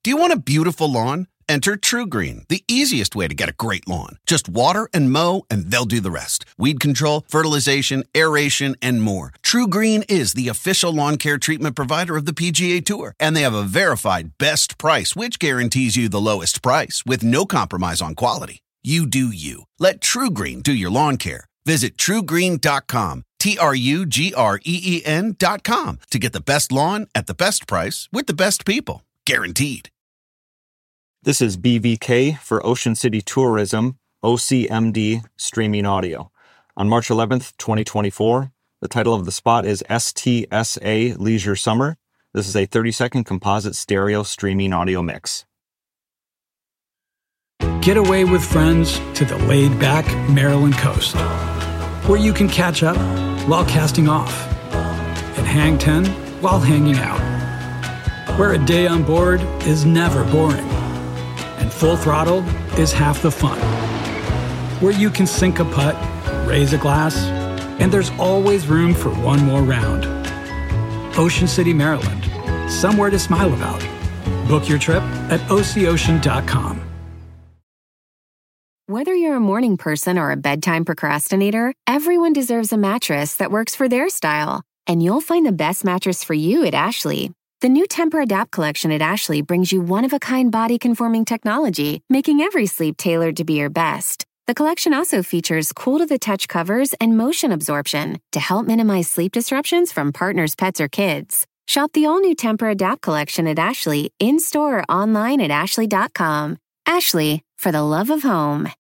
Do you want a beautiful lawn? Enter TruGreen, the easiest way to get a great lawn. Just water and mow, and they'll do the rest. Weed control, fertilization, aeration, and more. TruGreen is the official lawn care treatment provider of the PGA Tour, and they have a verified best price, which guarantees you the lowest price with no compromise on quality. You do you. Let TruGreen do your lawn care. Visit TruGreen.com, TruGreen.com, to get the best lawn at the best price with the best people. Guaranteed. This is BVK for Ocean City Tourism, OCMD Streaming Audio. On March 11th, 2024, the title of the spot is STSA Leisure Summer. This is a 30-second composite stereo streaming audio mix. Get away with friends to the laid-back Maryland coast, where you can catch up while casting off and hang 10 while hanging out, where a day on board is never boring and full throttle is half the fun, where you can sink a putt, raise a glass, and there's always room for one more round. Ocean City, Maryland, somewhere to smile about. Book your trip at OCOcean.com. Whether you're a morning person or a bedtime procrastinator, everyone deserves a mattress that works for their style. And you'll find the best mattress for you at Ashley. The new Tempur-Adapt collection at Ashley brings you one-of-a-kind body-conforming technology, making every sleep tailored to be your best. The collection also features cool-to-the-touch covers and motion absorption to help minimize sleep disruptions from partners, pets, or kids. Shop the all-new Tempur-Adapt collection at Ashley, in-store or online at ashley.com. Ashley, for the love of home.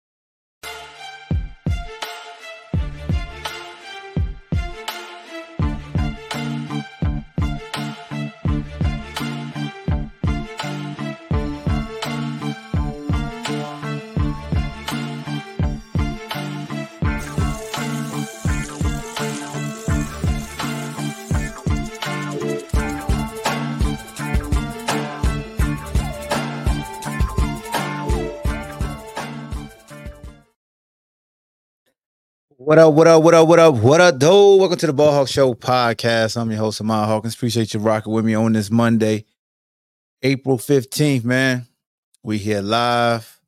What up, though? Welcome to the Ball Hawk Show podcast. I'm your host, Ahmad Hawkins. Appreciate you rocking with me on this Monday, April 15th, man. We here live.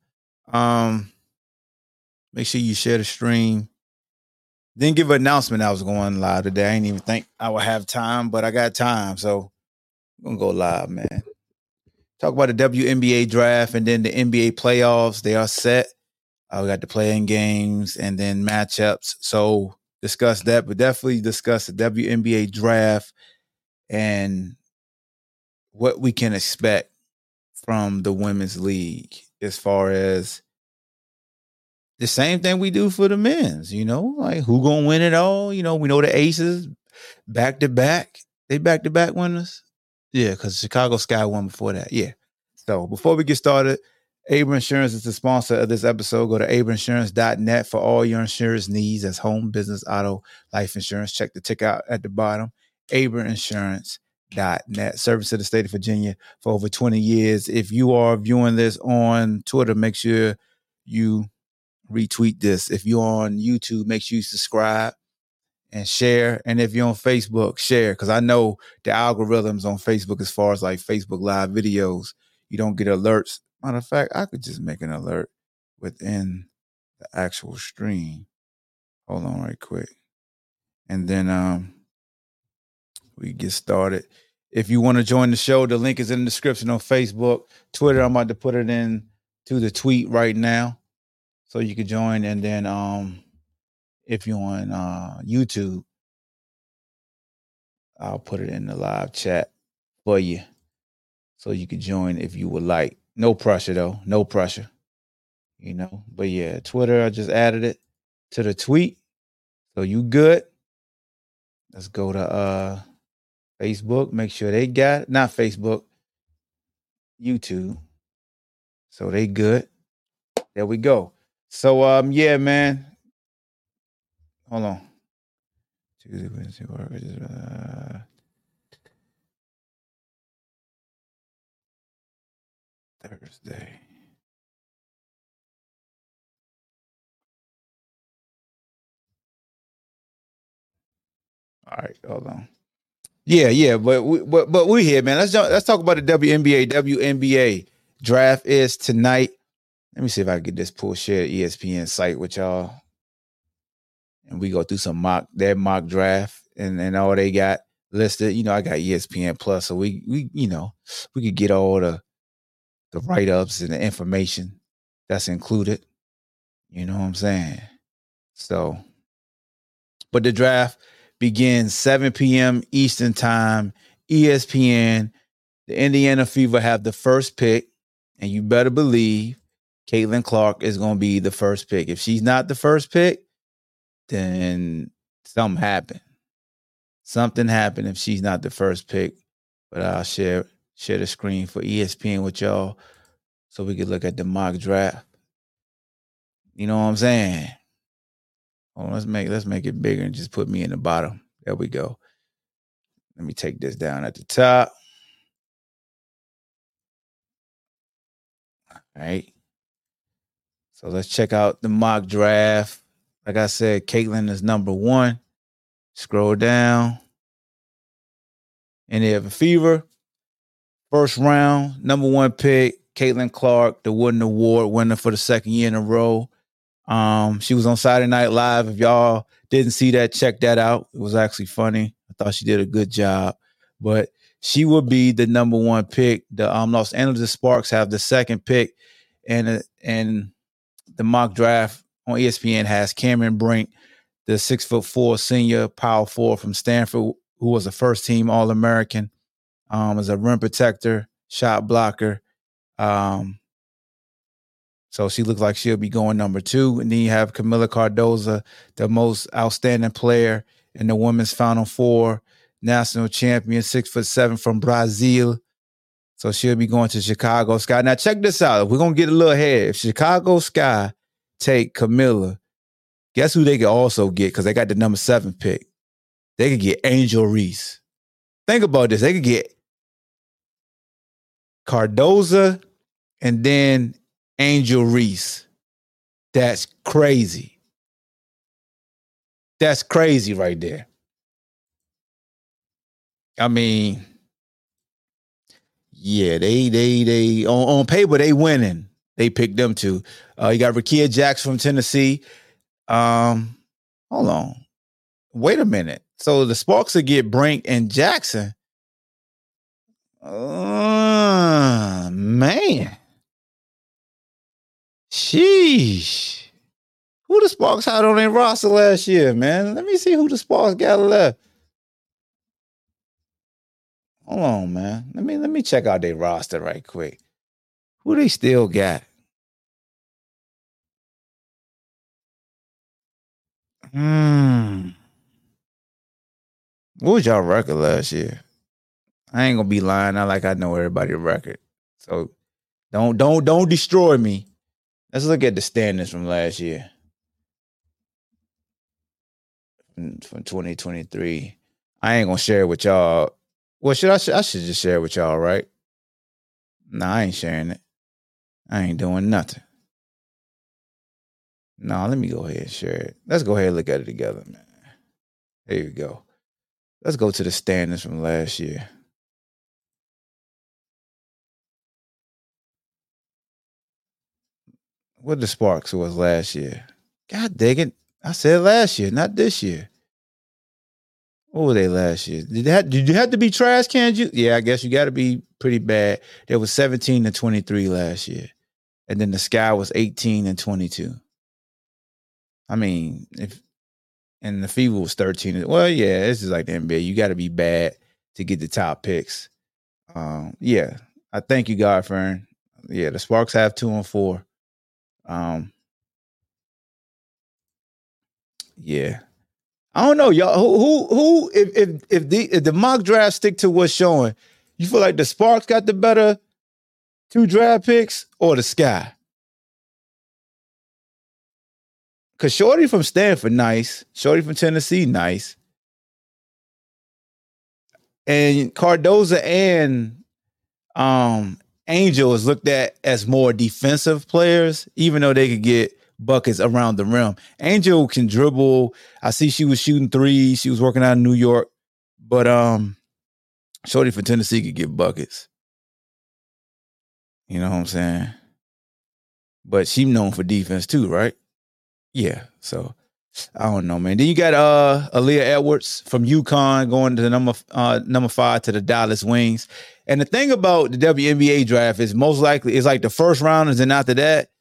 Make sure you share the stream. Didn't give an announcement I was going live today. I didn't even think I would have time, but I got time, so I'm going to go live, man. Talk about the WNBA draft and then the NBA playoffs. They are set. We got the play-in games and then matchups. So discuss that, but definitely discuss the WNBA draft and what we can expect from the women's league as far as the same thing we do for the men's, like who gonna win it all? We know the Aces back-to-back. They back-to-back winners? Yeah, because Chicago Sky won before that. Yeah. So before we get started, Able Insurance is the sponsor of this episode. Go to ableinsurance.net for all your insurance needs. That's home, business, auto, life insurance. Check the tick out at the bottom. ableinsurance.net. Service to the state of Virginia for over 20 years. If you are viewing this on Twitter, make sure you retweet this. If you're on YouTube, make sure you subscribe and share. And if you're on Facebook, share. Because I know the algorithms on Facebook as far as like Facebook Live videos, you don't get alerts. Matter of fact, I could just make an alert within the actual stream. Hold on right quick. And then we get started. If you want to join the show, the link is in the description on Facebook. Twitter, I'm about to put it in to the tweet right now so you can join. And then if you're on YouTube, I'll put it in the live chat for you so you can join if you would like. No pressure, though. No pressure. But yeah, Twitter, I just added it to the tweet. So you good. Let's go to Facebook. Make sure they got it. Not Facebook. YouTube. So they good. There we go. So, yeah, man. Hold on. Tuesday, Wednesday, Thursday. All right, hold on. Yeah, but we here, man. Let's talk about the WNBA. WNBA draft is tonight. Let me see if I can get this pull share ESPN site with y'all, and we go through some mock draft and all they got listed. You know, I got ESPN Plus, so we could get all the write-ups and the information that's included. You know what I'm saying? So, but the draft begins 7 p.m. Eastern time, ESPN. The Indiana Fever have the first pick, and you better believe Caitlin Clark is going to be the first pick. If she's not the first pick, then something happened. Something happened if she's not the first pick. But I'll share the screen for ESPN with y'all so we can look at the mock draft. You know what I'm saying? Oh, let's make it bigger and just put me in the bottom. There we go. Let me take this down at the top. All right. So let's check out the mock draft. Like I said, Caitlin is number 1. Scroll down. And they have a Fever. First round, number 1 pick, Caitlin Clark, the Wooden Award winner for the second year in a row. She was on Saturday Night Live. If y'all didn't see that, check that out. It was actually funny. I thought she did a good job. But she will be the number 1 pick. The Los Angeles Sparks have the second pick. And the mock draft on ESPN has Cameron Brink, the 6'4" senior power forward from Stanford, who was a first-team All-American, as a rim protector, shot blocker. So she looks like she'll be going number 2. And then you have Camila Cardoza, the most outstanding player in the women's Final Four, national champion, 6'7" from Brazil. So she'll be going to Chicago Sky. Now check this out. We're going to get a little ahead. If Chicago Sky take Camila, guess who they could also get? Because they got the number 7 pick. They could get Angel Reese. Think about this. They could get Cardoza and then Angel Reese. That's crazy. That's crazy right there. I mean, yeah, they on paper they winning. They picked them two. You got Rickea Jackson from Tennessee. Hold on. Wait a minute. So the Sparks will get Brink and Jackson. Man. Sheesh. Who the Sparks had on their roster last year, man? Let me see who the Sparks got left. Hold on, man. Let me check out their roster right quick. Who they still got? What was y'all record last year? I ain't gonna be lying. Not like I know everybody's record. So don't destroy me. Let's look at the standings from last year. From 2023. I ain't gonna share it with y'all. Well, I should just share it with y'all, right? Nah, I ain't sharing it. I ain't doing nothing. No, let me go ahead and share it. Let's go ahead and look at it together, man. There you go. Let's go to the standings from last year. What the Sparks was last year? God dang it. I said last year, not this year. What were they last year? Did you have to be trash cans? Yeah, I guess you got to be pretty bad. There was 17-23 last year. And then the Sky was 18-22. I mean, and the Fever was 13. Well, yeah, this is like the NBA. You got to be bad to get the top picks. Yeah, I thank you, Godfern. Yeah, the Sparks have 2 and 4. Yeah, I don't know, y'all. Who? If the mock draft stick to what's showing, you feel like the Sparks got the better 2 draft picks or the Sky? Because Shorty from Stanford, nice. Shorty from Tennessee, nice. And Cardoza and Angel is looked at as more defensive players, even though they could get buckets around the rim. Angel can dribble. I see she was shooting 3s. She was working out in New York. But Shorty for Tennessee could get buckets. You know what I'm saying? But she known for defense too, right? Yeah. So I don't know, man. Then you got Aaliyah Edwards from UConn going to the number 5 to the Dallas Wings. And the thing about the WNBA draft is most likely it's like the first rounders, and after that,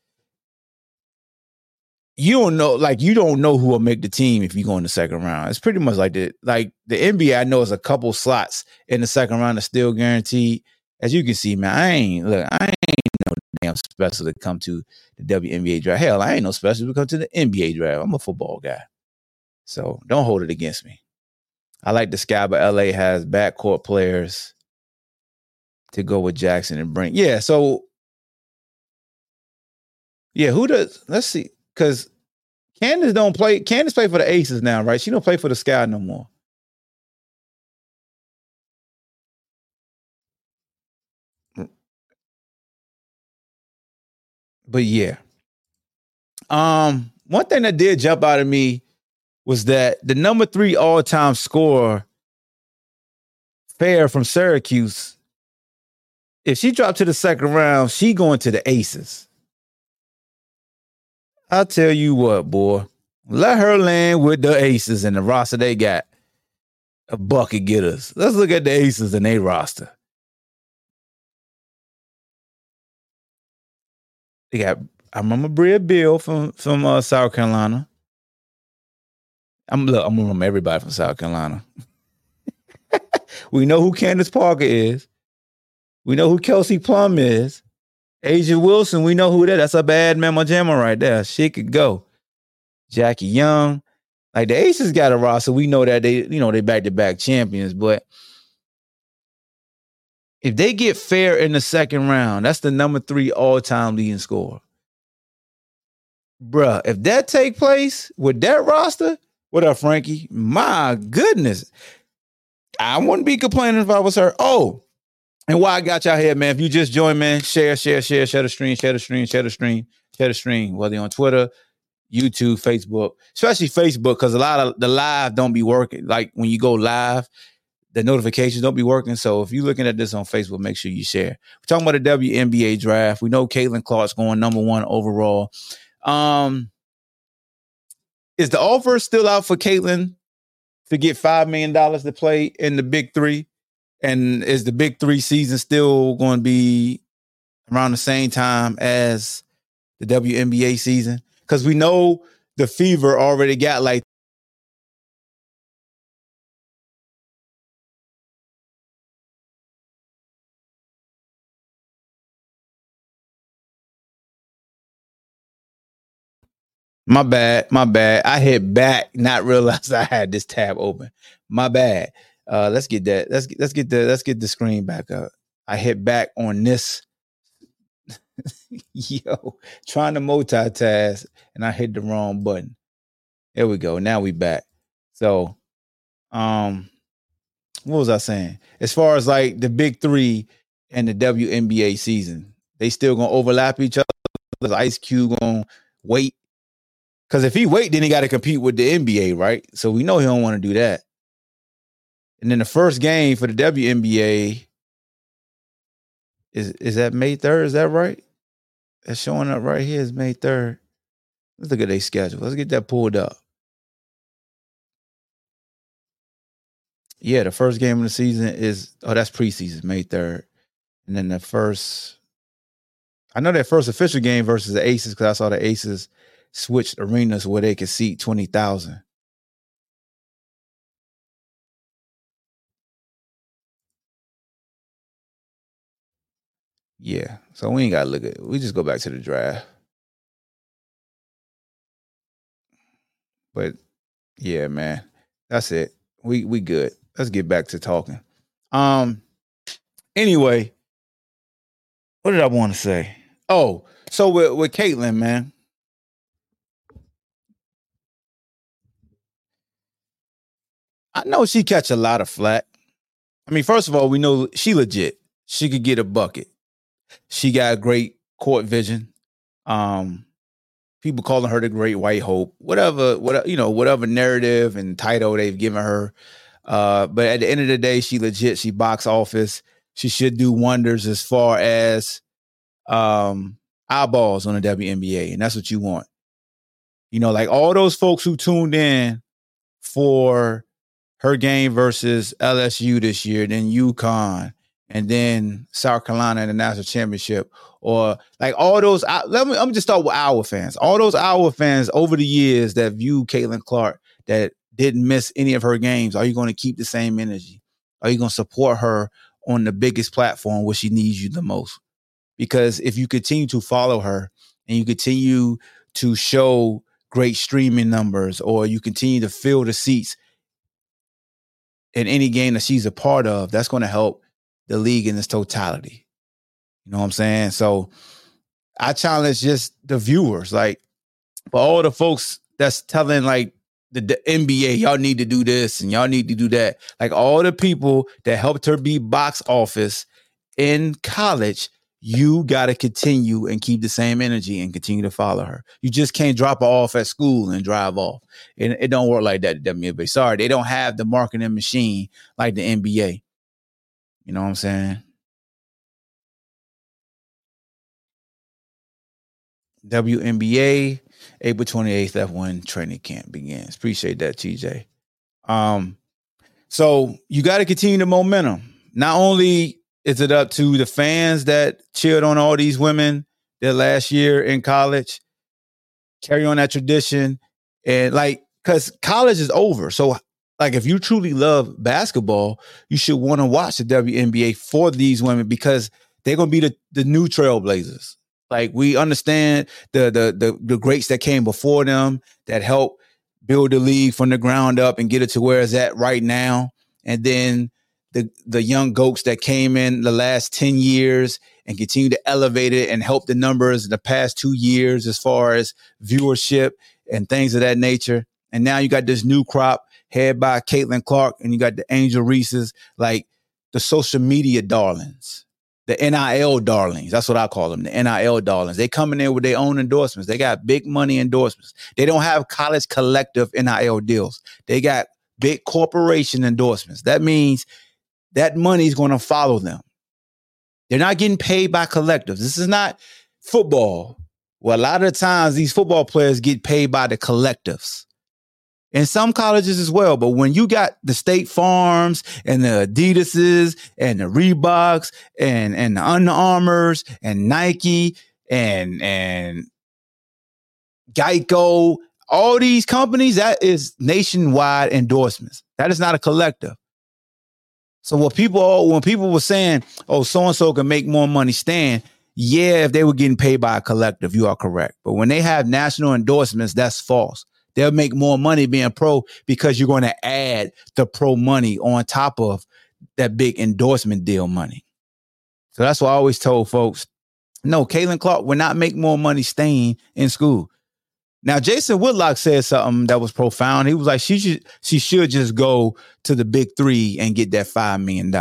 you don't know who will make the team if you go in the second round. It's pretty much like the NBA. I know is a couple slots in the second round that's still guaranteed. As you can see, man, I ain't no damn special to come to the WNBA draft. Hell, I ain't no special to come to the NBA draft. I'm a football guy. So don't hold it against me. I like the sky, but LA has backcourt players to go with Jackson and Brink. Yeah, so yeah, who does? Let's see. Because Candace don't play. Candace play for the Aces now, right? She don't play for the Sky no more. But yeah. One thing that did jump out at me was that the number 3 all-time scorer, Fair from Syracuse, if she dropped to the second round, she going to the Aces. I'll tell you what, boy. Let her land with the Aces and the roster they got. A bucket getters. Let's look at the Aces and their roster. They got, I remember Bria Bill from South Carolina. I'm gonna remember everybody from South Carolina. We know who Candace Parker is. We know who Kelsey Plum is. Asia Wilson, we know who that is. That's a bad mama jamma right there. She could go. Jackie Young. Like the Aces got a roster. We know that they back-to-back champions. But if they get Fair in the second round, that's the number 3 all-time leading scorer. Bruh, if that take place with that roster, what up, Frankie? My goodness. I wouldn't be complaining if I was her. Oh, and why I got y'all here, man. If you just joined, man, share the stream, whether you're on Twitter, YouTube, Facebook, especially Facebook, because a lot of the live don't be working. Like when you go live, the notifications don't be working. So if you're looking at this on Facebook, make sure you share. We're talking about the WNBA draft. We know Caitlin Clark's going number 1 overall. Is the offer still out for Caitlin to get $5 million to play in the Big 3? And is the Big 3 season still going to be around the same time as the WNBA season? Because we know the Fever already got like My bad. I hit back, not realize I had this tab open. My bad. Let's get that. Let's get the screen back up. I hit back on this. Yo, trying to multitask and I hit the wrong button. There we go. Now we back. So, what was I saying? As far as like the Big 3 and the WNBA season, they still gonna overlap each other. Is Ice Cube gonna wait? Because if he wait, then he got to compete with the NBA, right? So we know he don't want to do that. And then the first game for the WNBA is that May 3rd? Is that right? That's showing up right here is May 3rd. Let's look at their schedule. Let's get that pulled up. Yeah, the first game of the season that's preseason, May 3rd. And then I know that first official game versus the Aces, because I saw the Aces switched arenas where they could seat 20,000. Yeah, so we ain't got to look at it. We just go back to the draft. But yeah, man, that's it. We good. Let's get back to talking. Anyway, what did I want to say? Oh, so with Caitlin, man. I know she catch a lot of flack. I mean, first of all, we know she legit. She could get a bucket. She got great court vision. People calling her the Great White Hope. Whatever narrative and title they've given her. But at the end of the day, she legit. She box office. She should do wonders as far as eyeballs on the WNBA, and that's what you want. You know, like all those folks who tuned in for her game versus LSU this year, then UConn, and then South Carolina in the national championship, or like all those. Let me just start with Iowa fans. All those Iowa fans over the years that viewed Caitlin Clark, that didn't miss any of her games. Are you going to keep the same energy? Are you going to support her on the biggest platform where she needs you the most? Because if you continue to follow her and you continue to show great streaming numbers, or you continue to fill the seats in any game that she's a part of, that's going to help the league in its totality. You know what I'm saying? So I challenge just the viewers, like, for all the folks that's telling like the NBA, y'all need to do this and y'all need to do that. Like all the people that helped her be box office in college, you got to continue and keep the same energy and continue to follow her. You just can't drop her off at school and drive off. And it don't work like that at WNBA. Sorry, they don't have the marketing machine like the NBA. You know what I'm saying? WNBA, April 28th, F1 training camp begins. Appreciate that, TJ. So you got to continue the momentum. Not only is it up to the fans that cheered on all these women their last year in college, carry on that tradition, and like, because college is over. So like, if you truly love basketball, you should want to watch the WNBA for these women, because they're going to be the new trailblazers. Like, we understand the greats that came before them that helped build the league from the ground up and get it to where it's at right now. And then the young goats that came in the last 10 years and continue to elevate it and help the numbers in the past 2 years as far as viewership and things of that nature. And now you got this new crop headed by Caitlin Clark, and you got the Angel Reeses, like the social media darlings, the NIL darlings. That's what I call them, the NIL darlings. They coming in with their own endorsements. They got big money endorsements. They don't have college collective NIL deals. They got big corporation endorsements. That means that money is going to follow them. They're not getting paid by collectives. This is not football. Well, a lot of the times these football players get paid by the collectives. In some colleges as well. But when you got the State Farms and the Adidases and the Reeboks and the Under Armours and Nike and Geico, all these companies, that is nationwide endorsements. That is not a collective. So when people were saying, oh, so-and-so can make more money staying, yeah, if they were getting paid by a collective, you are correct. But when they have national endorsements, that's false. They'll make more money being pro because you're going to add the pro money on top of that big endorsement deal money. So that's why I always told folks, no, Caitlin Clark will not make more money staying in school. Now, Jason Whitlock said something that was profound. He was like, she should just go to the big three and get that $5 million.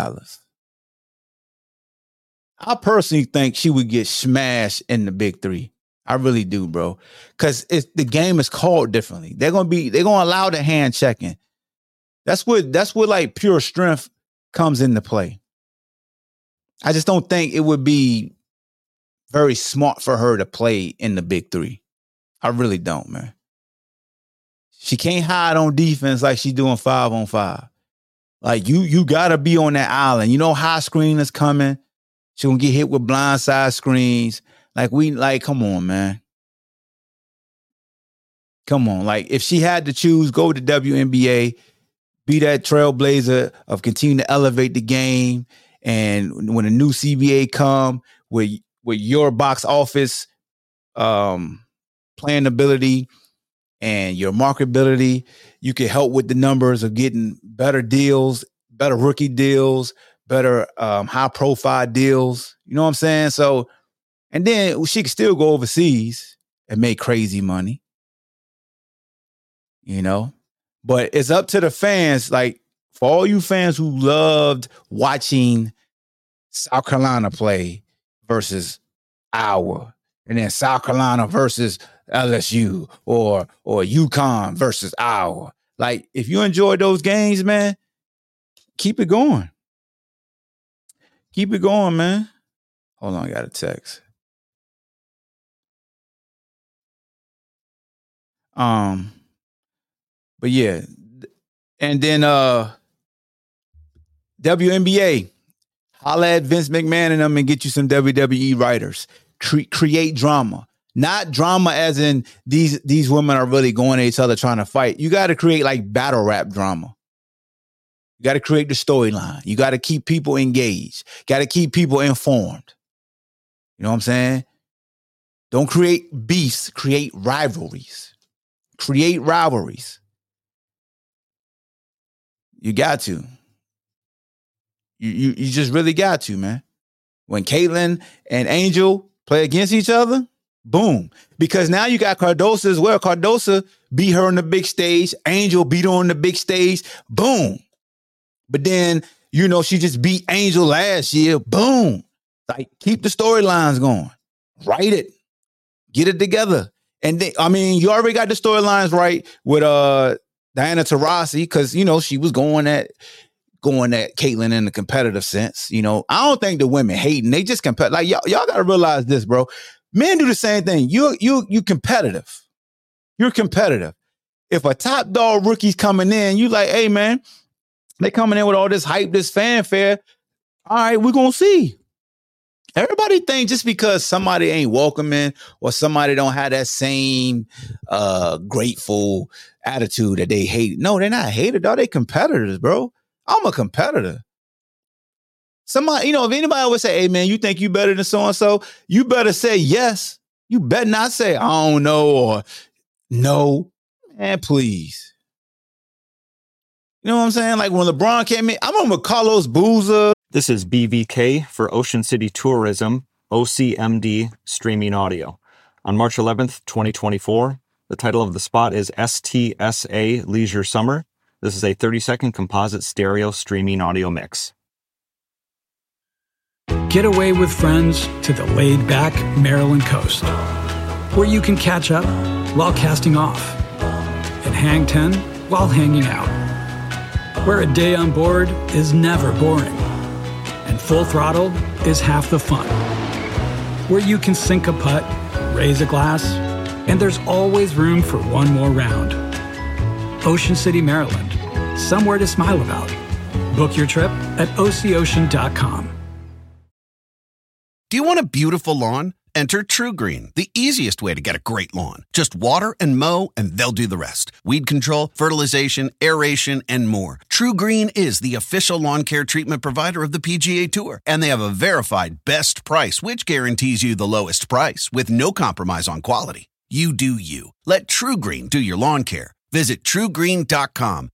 I personally think she would get smashed in the big three. I really do, bro. Because the game is called differently. They're gonna allow the hand checking. That's what like pure strength comes into play. I just don't think it would be very smart for her to play in the big three. I really don't, man. She can't hide on defense like she's doing 5-on-5. Like you gotta be on that island. You know, high screen is coming. She's gonna get hit with blindside screens. Come on, man. Come on. Like, if she had to choose, go to WNBA, be that trailblazer of continuing to elevate the game. And when a new CBA come with your box office playing ability and your marketability, you can help with the numbers of getting better deals, better rookie deals, better high profile deals. You know what I'm saying? So, and then she could still go overseas and make crazy money, you know? But it's up to the fans. Like, for all you fans who loved watching South Carolina play versus Iowa, and then South Carolina versus LSU, or UConn versus Iowa. Like, if you enjoy those games, man, keep it going. Keep it going, man. Hold on, I got a text. But yeah. And then WNBA. Holla at Vince McMahon and them and get you some WWE writers. Create drama. Not drama as in these women are really going at each other trying to fight. You got to create like battle rap drama. You got to create the storyline. You got to keep people engaged. Got to keep people informed. You know what I'm saying? Don't create beefs. Create rivalries. Create rivalries. You got to. You just really got to, man. When Caitlyn and Angel play against each other, boom. Because now you got Cardosa as well. Cardosa beat her on the big stage. Angel beat her on the big stage. Boom. But then, you know, she just beat Angel last year. Boom. Like, keep the storylines going. Write it. Get it together. And then, I mean, you already got the storylines right with Diana Taurasi because, you know, she was going at Caitlyn in the competitive sense. You know, I don't think the women hating. They just compete. Like, y'all got to realize this, bro. Men do the same thing. You competitive. You're competitive. If a top dog rookie's coming in, you like, hey, man, they coming in with all this hype, this fanfare. All right, we're going to see. Everybody think just because somebody ain't welcoming or somebody don't have that same grateful attitude that they hate. No, they're not hated, dog. They competitors, bro. I'm a competitor. Somebody, you know, if anybody would say, hey, man, you think you better than so-and-so, you better say yes. You better not say, I don't know, or no. Man, please. You know what I'm saying? Like when LeBron came in, I remember Carlos Boozer. This is BVK for Ocean City Tourism, OCMD Streaming Audio. On March 11th, 2024, the title of the spot is STSA Leisure Summer. This is a 30-second composite stereo streaming audio mix. Get away with friends to the laid-back Maryland coast, where you can catch up while casting off and hang 10 while hanging out, where a day on board is never boring and full throttle is half the fun, where you can sink a putt, raise a glass, and there's always room for one more round. Ocean City, Maryland, somewhere to smile about. Book your trip at OCOcean.com. Do you want a beautiful lawn? Enter TruGreen, the easiest way to get a great lawn. Just water and mow, and they'll do the rest. Weed control, fertilization, aeration, and more. TruGreen is the official lawn care treatment provider of the PGA Tour, and they have a verified best price, which guarantees you the lowest price with no compromise on quality. You do you. Let TruGreen do your lawn care. Visit TruGreen.com,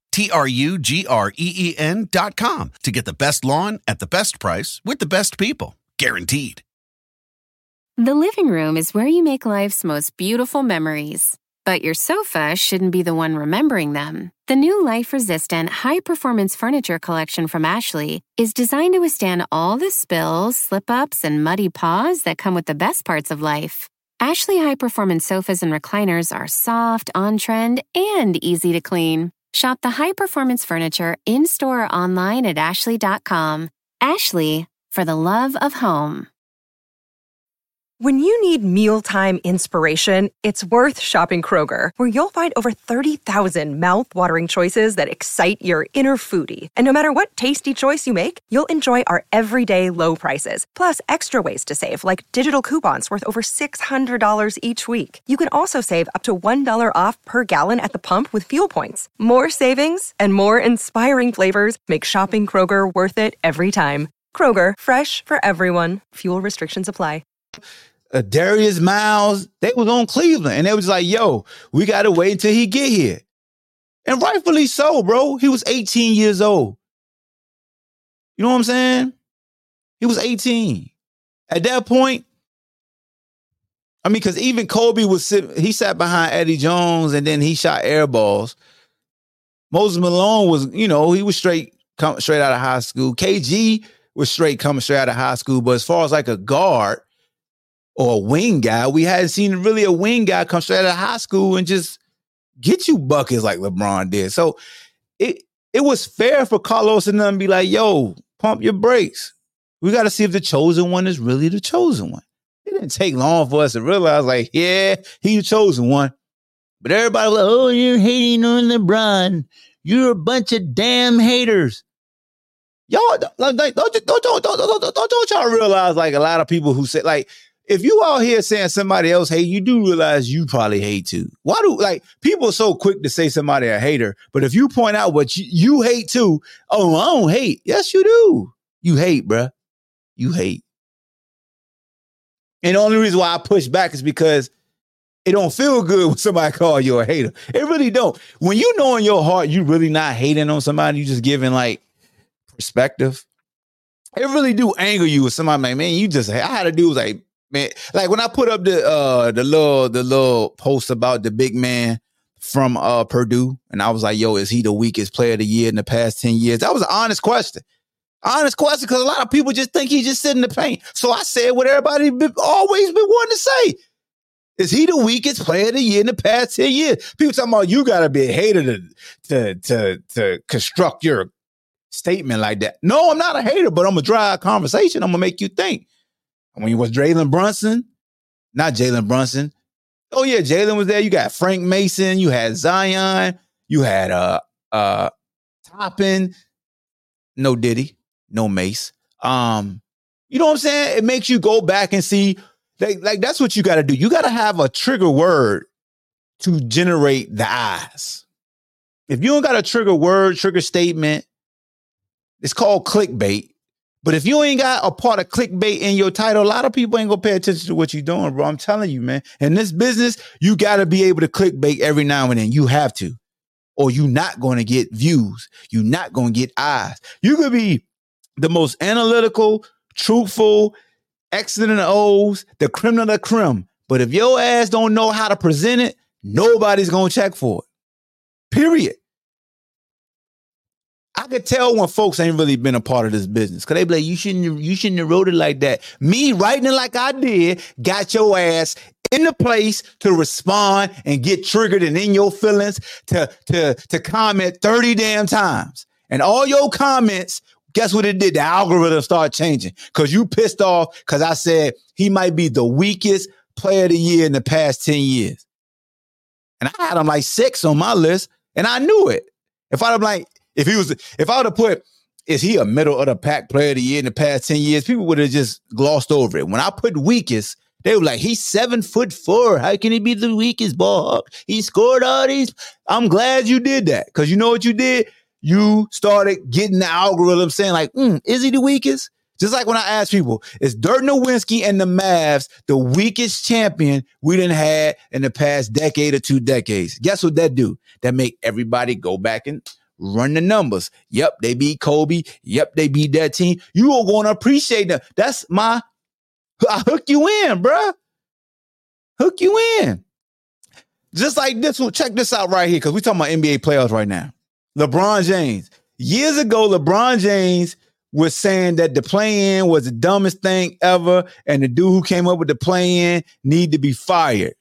TruGreen.com to get the best lawn at the best price with the best people. Guaranteed. The living room is where you make life's most beautiful memories. But your sofa shouldn't be the one remembering them. The new life-resistant, high-performance furniture collection from Ashley is designed to withstand all the spills, slip-ups, and muddy paws that come with the best parts of life. Ashley high-performance sofas and recliners are soft, on-trend, and easy to clean. Shop the high-performance furniture in-store or online at ashley.com. Ashley, for the love of home. When you need mealtime inspiration, it's worth shopping Kroger, where you'll find over 30,000 mouth-watering choices that excite your inner foodie. And no matter what tasty choice you make, you'll enjoy our everyday low prices, plus extra ways to save, like digital coupons worth over $600 each week. You can also save up to $1 off per gallon at the pump with fuel points. More savings and more inspiring flavors make shopping Kroger worth it every time. Kroger, fresh for everyone. Fuel restrictions apply. Darius Miles, they was on Cleveland, and they was like, yo, we got to wait until he get here. And rightfully so, bro. He was 18 years old. You know what I'm saying? He was 18. At that point, I mean, because even Kobe he sat behind Eddie Jones, and then he shot air balls. Moses Malone was, you know, he was straight out of high school. KG was coming straight out of high school. But as far as like a guard or a wing guy, we hadn't seen really a wing guy come straight out of high school and just get you buckets like LeBron did. So it was fair for Carlos and them to be like, yo, pump your brakes. We got to see if the chosen one is really the chosen one. It didn't take long for us to realize, like, yeah, he's the chosen one. But everybody was like, oh, you're hating on LeBron. You're a bunch of damn haters. Y'all, like, don't y'all realize, like, a lot of people who say, like, if you out here saying somebody else hate, you do realize you probably hate too. Why do, like, people are so quick to say somebody a hater, but if you point out what you hate too, oh, I don't hate. Yes, you do. You hate, bruh. You hate. And the only reason why I push back is because it don't feel good when somebody call you a hater. It really don't. When you know in your heart you really not hating on somebody, you just giving, like, perspective. It really do anger you with somebody, like, man, you just, I had to do was like, man, like when I put up the little post about the big man from Purdue, and I was like, yo, is he the weakest player of the year in the past 10 years? That was an honest question. Honest question, because a lot of people just think he just sit in the paint. So I said what everybody always been wanting to say. Is he the weakest player of the year in the past 10 years? People talking about you got to be a hater to construct your statement like that. No, I'm not a hater, but I'm going to drive a conversation. I'm going to make you think. When you was Jalen Brunson, not Jalen Brunson. Oh, yeah, Jalen was there. You got Frank Mason. You had Zion. You had Toppin. No Diddy. No Mace. You know what I'm saying? It makes you go back and see. Like that's what you got to do. You got to have a trigger word to generate the eyes. If you don't got a trigger word, trigger statement, it's called clickbait. But if you ain't got a part of clickbait in your title, a lot of people ain't gonna pay attention to what you're doing, bro. I'm telling you, man. In this business, you got to be able to clickbait every now and then. You have to. Or you're not going to get views. You're not going to get eyes. You could be the most analytical, truthful, excellent in the O's, the creme de la creme. But if your ass don't know how to present it, nobody's going to check for it. Period. I could tell when folks ain't really been a part of this business. Cause they be like, you shouldn't have wrote it like that. Me writing it like I did got your ass in the place to respond and get triggered and in your feelings to comment 30 damn times. And all your comments, guess what it did? The algorithm started changing. Cause you pissed off because I said he might be the weakest player of the year in the past 10 years. And I had him like 6 on my list and I knew it. If I would have put, is he a middle of the pack player of the year in the past 10 years? People would have just glossed over it. When I put weakest, they were like, he's 7'4". How can he be the weakest ball? He scored all these. I'm glad you did that. Cause you know what you did? You started getting the algorithm saying like, is he the weakest? Just like when I ask people, is Dirk Nowitzki and the Mavs the weakest champion we done had in the past decade or 2 decades? Guess what that do? That make everybody go back and run the numbers. Yep, they beat Kobe. Yep, they beat that team. You are going to appreciate them. I hook you in, bruh. Hook you in. Just like this one. Check this out right here, because we're talking about NBA playoffs right now. LeBron James. Years ago, LeBron James was saying that the play-in was the dumbest thing ever, and the dude who came up with the play-in need to be fired.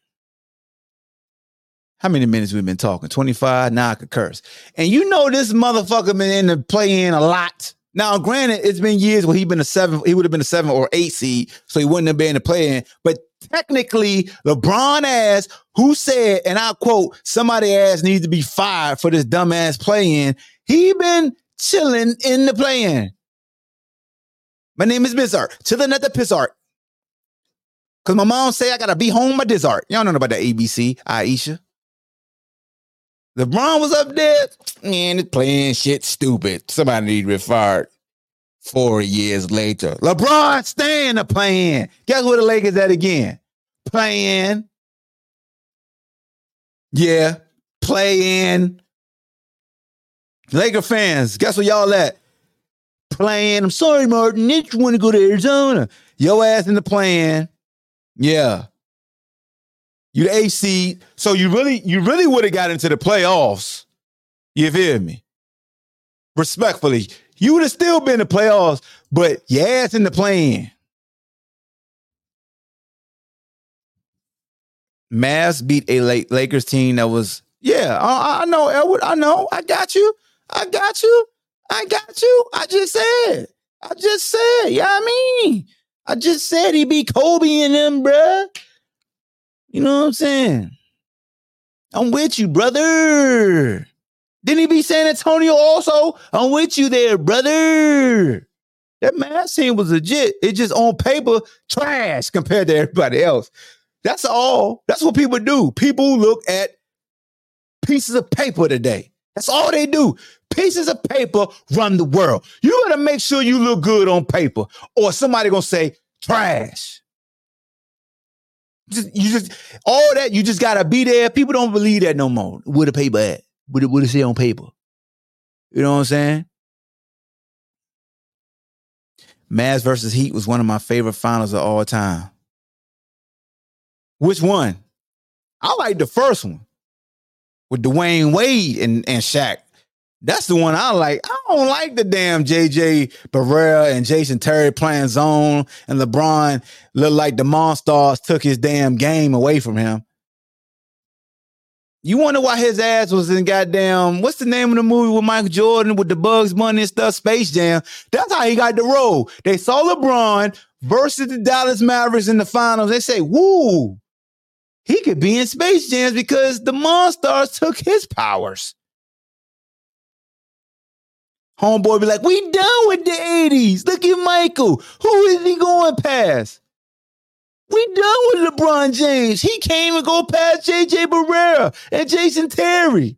How many minutes we've been talking? 25? Now I could curse. And you know this motherfucker been in the play-in a lot. Now, granted, it's been years where he would have been a 7 or 8 seed, so he wouldn't have been in the play-in. But technically, LeBron ass, who said, and I'll quote, somebody ass needs to be fired for this dumbass play-in. He been chilling in the play-in. My name is Bizarre. Chilling at the Pissart. Because my mom say I got to be home by Dizart. Y'all know about that ABC, Aisha. LeBron was up there, man, it's playing shit stupid. Somebody need to be fired 4 years later. LeBron staying the play-in. Guess where the Lakers at again? Play-in. Yeah, play-in. Laker fans, guess where y'all at? Play-in. I'm sorry, Martin. You want to go to Arizona. Your ass in the play-in. Yeah. You the AC, so you really would have got into the playoffs. You feel me? Respectfully, you would have still been in the playoffs, but your ass in the play-in. Mavs beat a Lakers team that was, I know, Elwood, I know, I got you. I got you. I just said. Yeah, I mean, I just said he beat Kobe and them, bruh. You know what I'm saying? I'm with you, brother. Didn't he beat San Antonio also? I'm with you there, brother. That Mavs team was legit. It just on paper, trash compared to everybody else. That's all. That's what people do. People look at pieces of paper today. That's all they do. Pieces of paper run the world. You gotta make sure you look good on paper, or somebody gonna say trash. All that, you just gotta be there. People don't believe that no more. Where the paper at? What it say on paper? You know what I'm saying? Mavs versus Heat was one of my favorite finals of all time. Which one? I like the first one with Dwayne Wade and Shaq. That's the one I like. I don't like the damn JJ Barea and Jason Terry playing zone and LeBron looked like the Monstars took his damn game away from him. You wonder why his ass was in goddamn, what's the name of the movie with Michael Jordan with the Bugs Bunny and stuff, Space Jam? That's how he got the role. They saw LeBron versus the Dallas Mavericks in the finals. They say, woo, he could be in Space Jams because the Monstars took his powers. Homeboy be like, we done with the 80s. Look at Michael. Who is he going past? We done with LeBron James. He can't even go past JJ Barea and Jason Terry.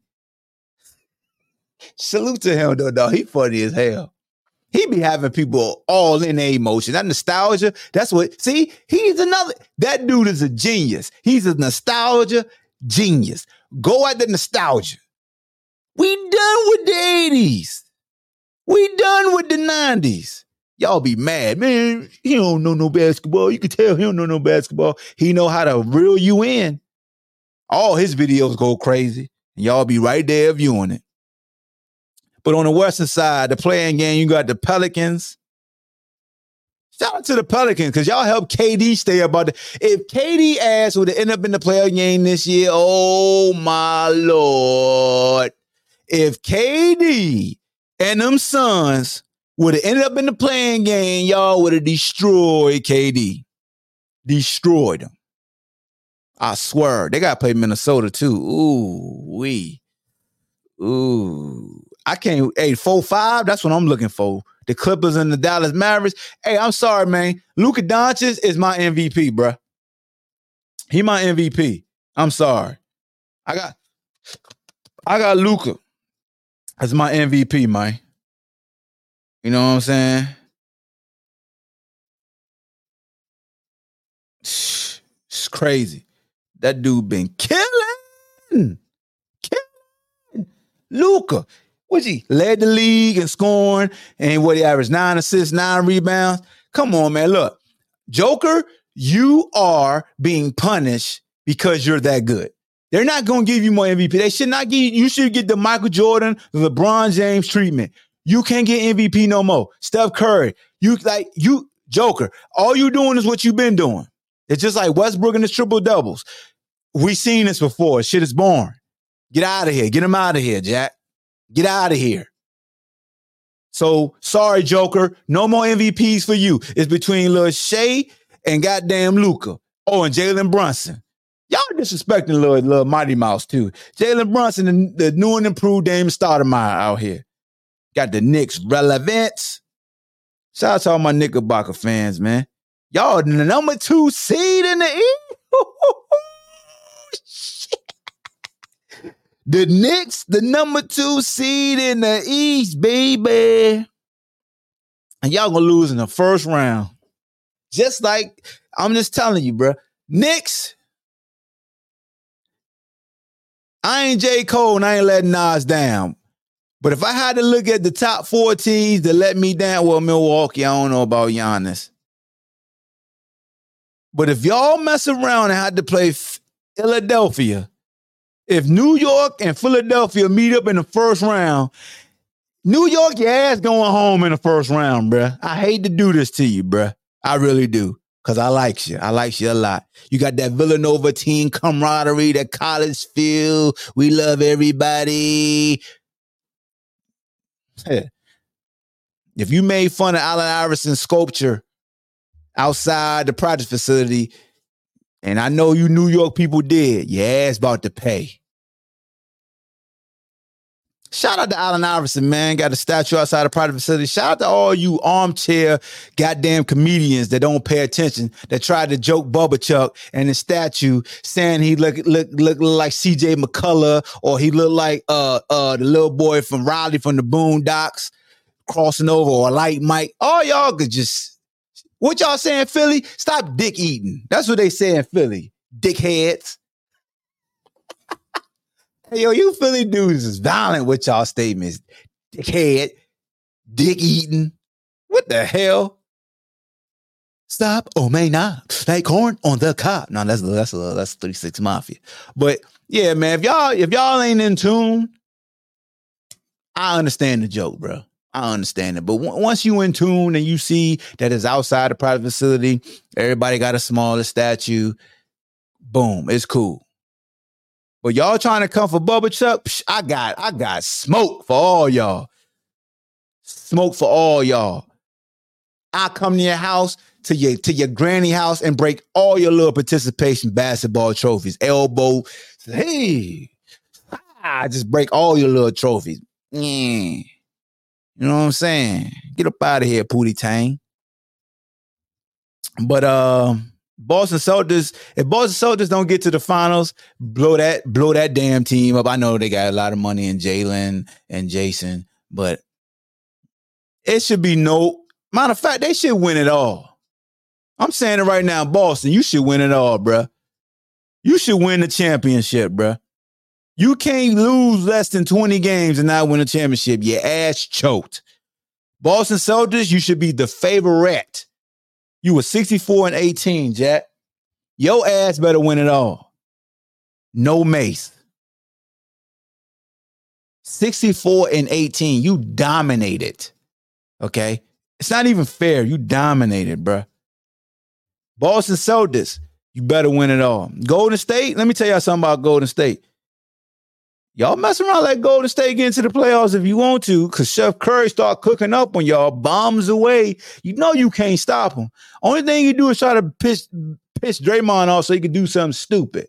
Salute to him, though, dog. He funny as hell. He be having people all in their emotion. That nostalgia, that's what, see, that dude is a genius. He's a nostalgia genius. Go at the nostalgia. We done with the 80s. We done with the 90s. Y'all be mad. Man, he don't know no basketball. You can tell he don't know no basketball. He know how to reel you in. All his videos go crazy. And y'all be right there viewing it. But on the western side, the playing game, you got the Pelicans. Shout out to the Pelicans, because y'all helped KD stay about it. If KD ass would have ended up in the playoff game this year, oh my Lord. If KD and them Suns would have ended up in the playing game, y'all would have destroyed KD. Destroyed him. I swear. They got to play Minnesota too. Ooh. I can't. Hey, 4-5, that's what I'm looking for. The Clippers and the Dallas Mavericks. Hey, I'm sorry, man. Luka Doncic is my MVP, bruh. He my MVP. I'm sorry. I got Luka as my MVP, man. You know what I'm saying? It's crazy. That dude been killing. Luka. What's he? Led the league in scoring. And what he averaged? 9 assists, 9 rebounds. Come on, man. Look. Joker, you are being punished because you're that good. They're not going to give you more MVP. They should not give you. You should get the Michael Jordan, the LeBron James treatment. You can't get MVP no more. Steph Curry, you Joker, all you doing is what you've been doing. It's just like Westbrook and his triple doubles. We've seen this before. Shit is boring. Get out of here. Get him out of here, Jack. Get out of here. So, sorry, Joker. No more MVPs for you. It's between Lil Shea and goddamn Luka. Oh, and Jalen Brunson. Y'all disrespecting Lil Mighty Mouse, too. Jalen Brunson, the new and improved Dame Stoudemire out here. Got the Knicks relevance. Shout out to all my Knickerbocker fans, man. Y'all the number 2 seed in the East. The Knicks, the number 2 seed in the East, baby. And y'all gonna lose in the first round. Just like, I'm just telling you, bro. Knicks, I ain't J. Cole and I ain't letting Nas down. But if I had to look at the top 4 teams that let me down, well, Milwaukee, I don't know about Giannis. But if y'all mess around and had to play Philadelphia, if New York and Philadelphia meet up in the first round, New York, your ass going home in the first round, bruh. I hate to do this to you, bruh. I really do. Because I like you. I like you a lot. You got that Villanova team camaraderie, that college feel. We love everybody. If you made fun of Allen Iverson's sculpture outside the project facility, and I know you New York people did, your ass about to pay. Shout out to Allen Iverson, man. Got a statue outside the project facility. Shout out to all you armchair goddamn comedians that don't pay attention, that tried to joke Bubba Chuck and the statue saying he look like CJ McCullough, or he looked like the little boy from Riley from the Boondocks crossing over, or like Mike. All y'all could just, what y'all saying, Philly? Stop dick eating. That's what they say in Philly. Dickheads. Hey, yo, you Philly dudes is violent with y'all statements. Dickhead, dick eating. What the hell? Stop or may not. Like corn on the cob. No, that's 3-6 Mafia. But yeah, man, if y'all ain't in tune, I understand the joke, bro. I understand it. But once you in tune and you see that it's outside the private facility, everybody got a smaller statue, boom, it's cool. But y'all trying to come for Bubba Chuck, I got smoke for all y'all. Smoke for all y'all. I come to your house, to your granny house, and break all your little participation basketball trophies. Elbow, hey, I just break all your little trophies. Yeah. You know what I'm saying? Get up out of here, Pootie Tang. But Boston Celtics, if Boston Celtics don't get to the finals, blow that damn team up. I know they got a lot of money in Jalen and Jason, but it should be no, matter of fact, they should win it all. I'm saying it right now, Boston, you should win it all, bruh. You should win the championship, bruh. You can't lose less than 20 games and not win a championship. Your ass choked. Boston Celtics, you should be the favorite. You were 64-18, Jack. Your ass better win it all. No Mace. 64-18. You dominated. Okay? It's not even fair. You dominated, bruh. Boston Celtics, you better win it all. Golden State, let me tell y'all something about Golden State. Y'all mess around like Golden State get into the playoffs if you want to, because Chef Curry start cooking up on y'all, bombs away. You know you can't stop him. Only thing you do is try to piss Draymond off so he can do something stupid.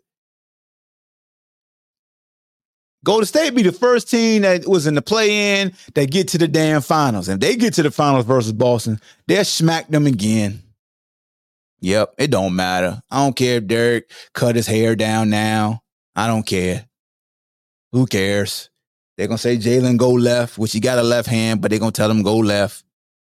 Golden State be the first team that was in the play-in that get to the damn finals. And if they get to the finals versus Boston, they'll smack them again. Yep, it don't matter. I don't care if Derek cut his hair down now. I don't care. Who cares? They're going to say Jalen go left, which he got a left hand, but they're going to tell him go left.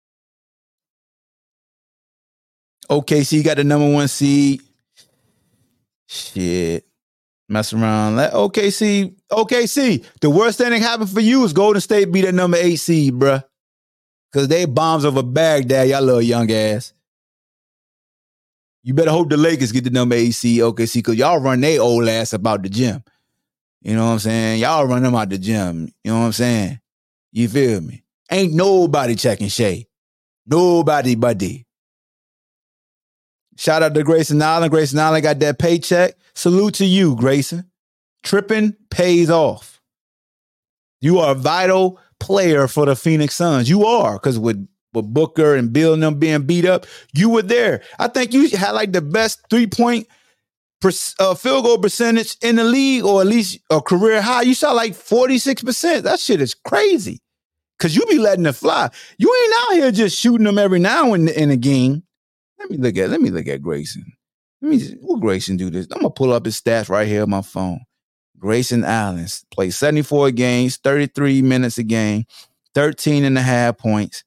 OKC got the number 1 seed. Shit. Mess around. OKC. The worst thing that happened for you is Golden State beat that number 8 seed, bruh. Because they bombs over Baghdad, y'all little young ass. You better hope the Lakers get the number 8 seed, OKC, because y'all run their old ass about the gym. You know what I'm saying? Y'all run them out the gym. You know what I'm saying? You feel me? Ain't nobody checking Shea. Nobody buddy. Shout out to Grayson Allen. Grayson Allen got that paycheck. Salute to you, Grayson. Tripping pays off. You are a vital player for the Phoenix Suns. You are, because with Booker and Bill and them being beat up, you were there. I think you had like the best 3-point field goal percentage in the league, or at least a career high. You shot like 46%. That shit is crazy. Because you be letting it fly. You ain't out here just shooting them every now and in a game. Let me look at Grayson. Will Grayson do this? I'm going to pull up his stats right here on my phone. Grayson Allen played 74 games, 33 minutes a game, 13.5 points.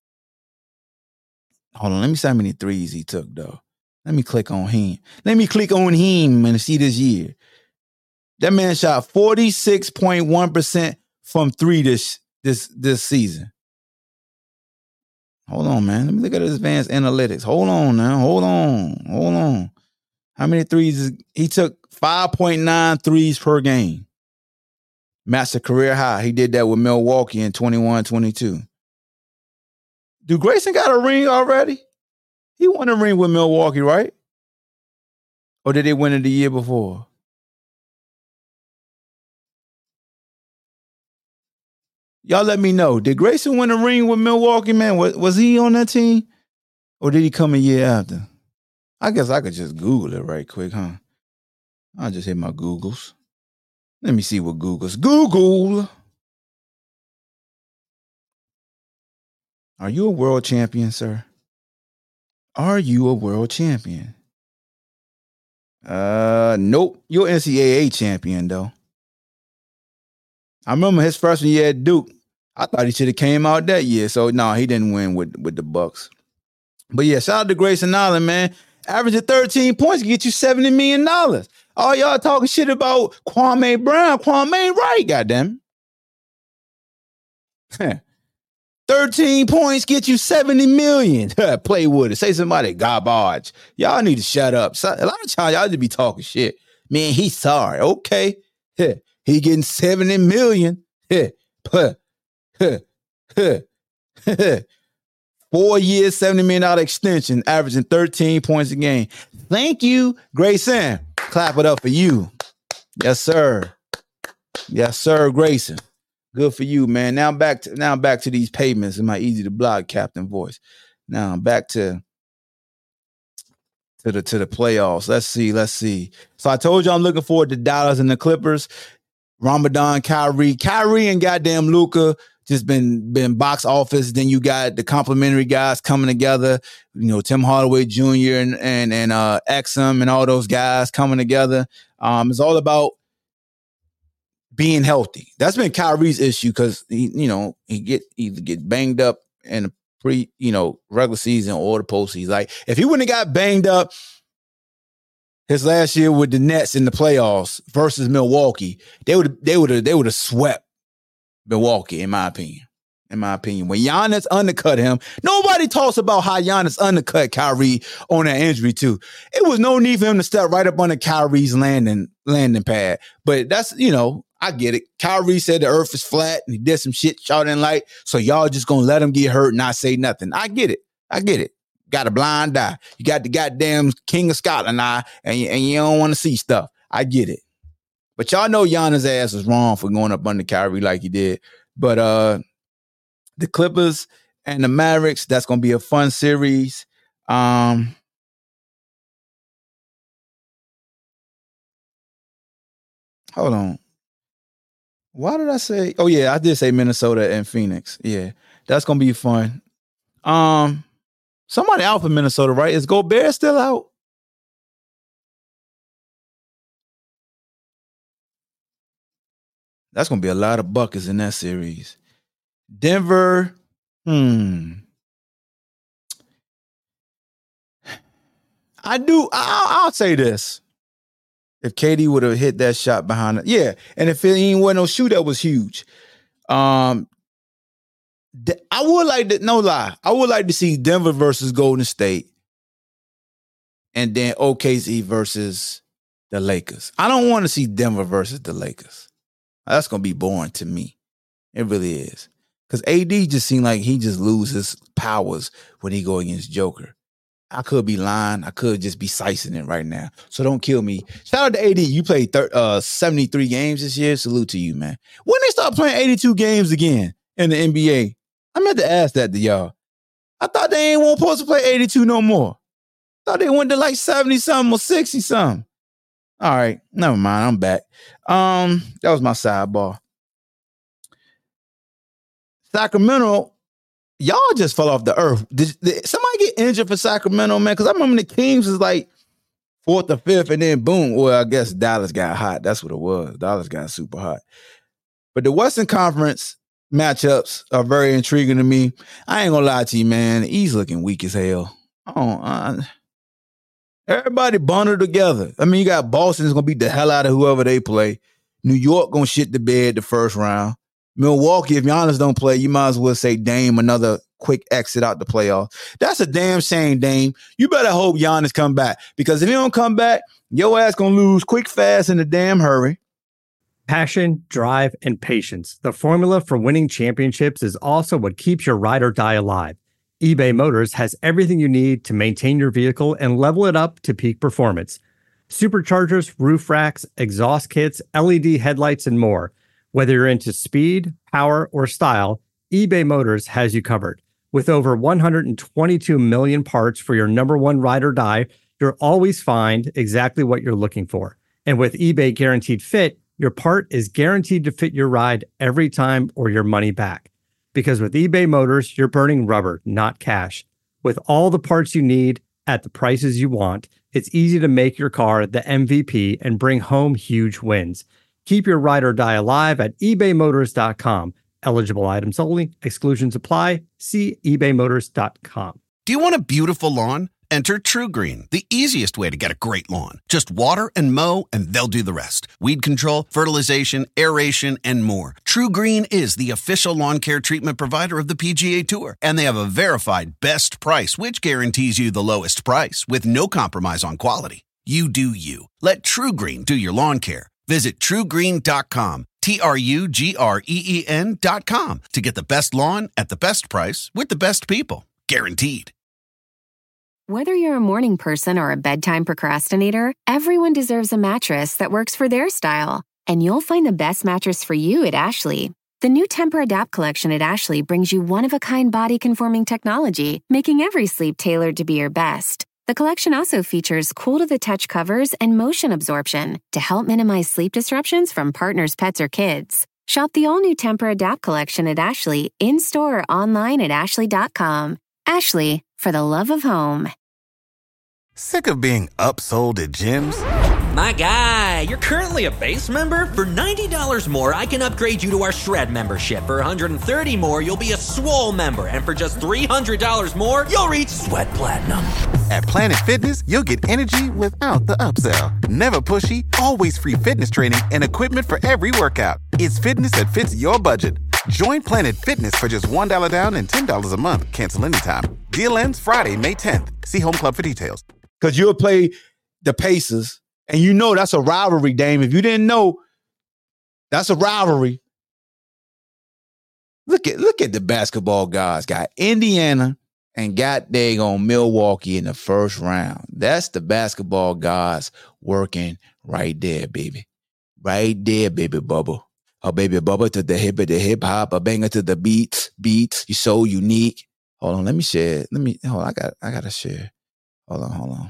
Hold on, let me see how many threes he took, though. Let me click on him. And see this year. That man shot 46.1% from 3 this season. Hold on, man. Let me look at his advanced analytics. Hold on now. Hold on. How many threes? He took 5.9 threes per game. Matched a career high. He did that with Milwaukee in 21-22. Do Grayson got a ring already? He won a ring with Milwaukee, right? Or did they win it the year before? Y'all let me know. Did Grayson win a ring with Milwaukee, man? Was he on that team? Or did he come a year after? I guess I could just Google it right quick, huh? I'll just hit my Googles. Let me see what Googles. Google! Are you a world champion, sir? Are you a world champion? Nope. You're NCAA champion, though. I remember his freshman year at Duke. I thought he should have came out that year. So, no, he didn't win with the Bucks. But, yeah, shout out to Grayson Allen, man. Averaging 13 points can get you $70 million. All y'all talking shit about Kwame Brown. Kwame right, goddamn. 13 points get you $70 million. Play with it. Say somebody garbage. Y'all need to shut up. A lot of times y'all just be talking shit. Man, he's sorry. Okay. He getting $70 million. 4 years, $70 million extension, averaging 13 points a game. Thank you, Grayson. Clap it up for you. Yes, sir. Yes, sir, Grayson. Good for you, man. Now back to these payments in my easy to block captain voice. Now back to the playoffs. Let's see. So I told you I'm looking forward to Dallas and the Clippers. Ramadan, Kyrie and goddamn Luka just been box office. Then you got the complimentary guys coming together. You know, Tim Hardaway Jr. and Exum and all those guys coming together. It's all about being healthy. That's been Kyrie's issue because he either get banged up in the regular season or the postseason. Like if he wouldn't have got banged up his last year with the Nets in the playoffs versus Milwaukee, they would have swept Milwaukee, in my opinion. When Giannis undercut him, nobody talks about how Giannis undercut Kyrie on that injury too. It was no need for him to step right up under Kyrie's landing pad. But that's, I get it. Kyrie said the earth is flat and he did some shit y'all didn't like. So y'all just gonna let him get hurt and not say nothing. I get it. Got a blind eye. You got the goddamn King of Scotland eye and you don't want to see stuff. I get it. But y'all know Giannis' ass was wrong for going up under Kyrie like he did. But the Clippers and the Mavericks, that's gonna be a fun series. Hold on. Why did I say? Oh, yeah, I did say Minnesota and Phoenix. Yeah, that's going to be fun. Somebody out for Minnesota, right? Is Gobert still out? That's going to be a lot of buckets in that series. Denver, I'll say this. If KD would have hit that shot behind it. Yeah. And if it ain't wasn't no shootout, was huge. I would like to, no lie, I would like to see Denver versus Golden State and then OKC versus the Lakers. I don't want to see Denver versus the Lakers. That's going to be boring to me. It really is. Because AD just seemed like he just loses powers when he go against Joker. I could be lying. I could just be sicing it right now. So don't kill me. Shout out to AD. You played 73 games this year. Salute to you, man. When they start playing 82 games again in the NBA, I meant to ask that to y'all. I thought they ain't want supposed to play 82 no more. Thought they went to like 70-something or 60-something. All right. Never mind. I'm back. That was my sidebar. Sacramento, y'all just fell off the earth. Did somebody get injured for Sacramento, man? Because I remember the Kings was like 4th or 5th, and then boom. Well, I guess Dallas got hot. That's what it was. Dallas got super hot. But the Western Conference matchups are very intriguing to me. I ain't gonna lie to you, man. He's looking weak as hell. Everybody bundled together. I mean, you got Boston is gonna beat the hell out of whoever they play. New York gonna shit the bed the first round. Milwaukee, if Giannis don't play, you might as well say Dame another quick exit out the playoffs. That's a damn shame, Dame. You better hope Giannis come back, because if he don't come back, your ass gonna lose quick, fast, in a damn hurry. Passion, drive, and patience. The formula for winning championships is also what keeps your ride or die alive. eBay Motors has everything you need to maintain your vehicle and level it up to peak performance. Superchargers, roof racks, exhaust kits, LED headlights, and more. Whether you're into speed, power, or style, eBay Motors has you covered. With over 122 million parts for your number one ride or die, you'll always find exactly what you're looking for. And with eBay Guaranteed Fit, your part is guaranteed to fit your ride every time or your money back. Because with eBay Motors, you're burning rubber, not cash. With all the parts you need at the prices you want, it's easy to make your car the MVP and bring home huge wins. Keep your ride or die alive at ebaymotors.com. Eligible items only. Exclusions apply. See ebaymotors.com. Do you want a beautiful lawn? Enter TruGreen, the easiest way to get a great lawn. Just water and mow, and they'll do the rest. Weed control, fertilization, aeration, and more. TruGreen is the official lawn care treatment provider of the PGA Tour, and they have a verified best price, which guarantees you the lowest price with no compromise on quality. You do you. Let TruGreen do your lawn care. Visit TruGreen.com, TruGreen.com, to get the best lawn at the best price with the best people. Guaranteed. Whether you're a morning person or a bedtime procrastinator, everyone deserves a mattress that works for their style. And you'll find the best mattress for you at Ashley. The new Tempur-Adapt collection at Ashley brings you one-of-a-kind body-conforming technology, making every sleep tailored to be your best. The collection also features cool-to-the-touch covers and motion absorption to help minimize sleep disruptions from partners, pets, or kids. Shop the all-new Tempur-Adapt collection at Ashley, in-store or online at ashley.com. Ashley, for the love of home. Sick of being upsold at gyms? My guy, you're currently a base member? For $90 more, I can upgrade you to our Shred membership. For $130 more, you'll be a Swole member. And for just $300 more, you'll reach Sweat Platinum. At Planet Fitness, you'll get energy without the upsell. Never pushy, always free fitness training and equipment for every workout. It's fitness that fits your budget. Join Planet Fitness for just $1 down and $10 a month. Cancel anytime. Deal ends Friday, May 10th. See Home Club for details. Because you'll play the Pacers, and you know that's a rivalry, Dame. If you didn't know, that's a rivalry. Look at the basketball guys. Got Indiana and got daggone Milwaukee in the first round. That's the basketball guys working right there, baby. Right there, baby Bubba. Oh, baby Bubba to the hip hop, a banger to the beats. You're so unique. Hold on, let me share. I gotta share. Hold on.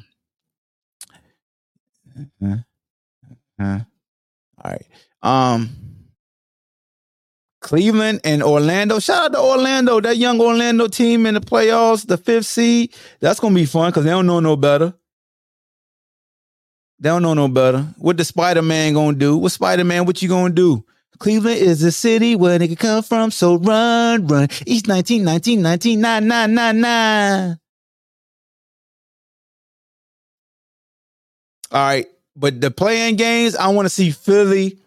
All right. Cleveland and Orlando. Shout out to Orlando. That young Orlando team in the playoffs, the 5th seed. That's gonna be fun because they don't know no better. What the Spider-Man gonna do? What you gonna do? Cleveland is a city where they can come from, so run. East 19, 9. All right, but the play-in games, I want to see Philly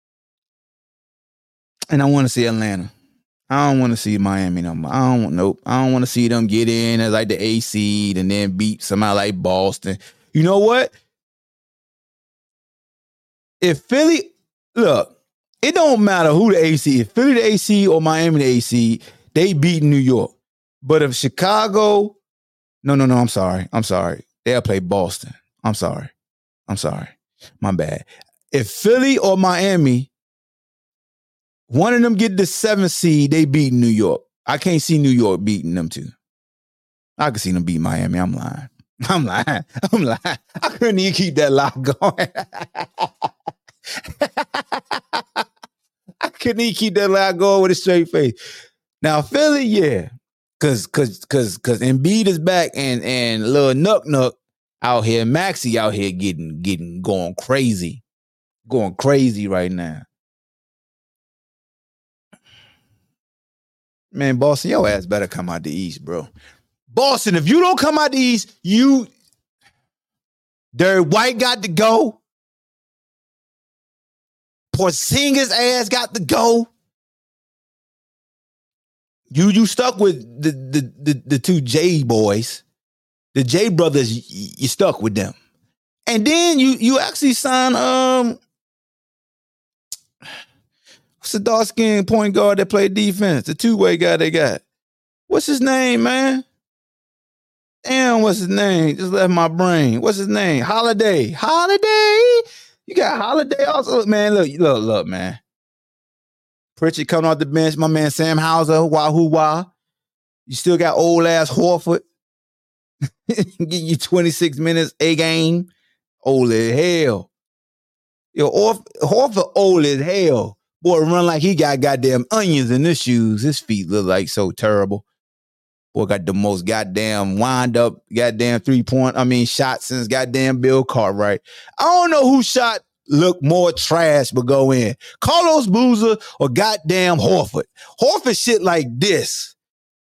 and I want to see Atlanta. I don't want to see Miami no more. I don't want to see them get in as like the A seed and then beat somebody like Boston. You know what? If Philly, look, it don't matter who the AC, if Philly the AC or Miami the AC, they beat New York. But if Chicago, no, I'm sorry. They'll play Boston. I'm sorry. My bad. If Philly or Miami, one of them get the 7th seed, they beat New York. I can't see New York beating them two. I can see them beat Miami. I'm lying. I couldn't even keep that lie going. I couldn't even keep that lie going with a straight face. Now Philly, yeah, cause Embiid is back and little Nuck out here, Maxey out here going crazy right now. Man, Boston, your ass better come out the East, bro. Boston, if you don't come out the East, Derek White got to go. Porzingis ass got to go. You stuck with the two J boys. The J brothers, you stuck with them. And then you actually signed what's the dark-skinned point guard that played defense? The two-way guy they got. What's his name, man? Damn, what's his name? Just left my brain. What's his name? Holiday. You got Holiday also. Man, look, man. Pritchard coming off the bench. My man Sam Hauser, wah. You still got old ass Horford. Give you 26 minutes a game. Old as hell. Yo, Horford old as hell. Boy, run like he got goddamn onions in his shoes. His feet look like so terrible. Boy, got the most goddamn wind up goddamn shots since goddamn Bill Cartwright. I don't know who shot look more trash but go in. Carlos Boozer or goddamn Horford. Horford shit like this.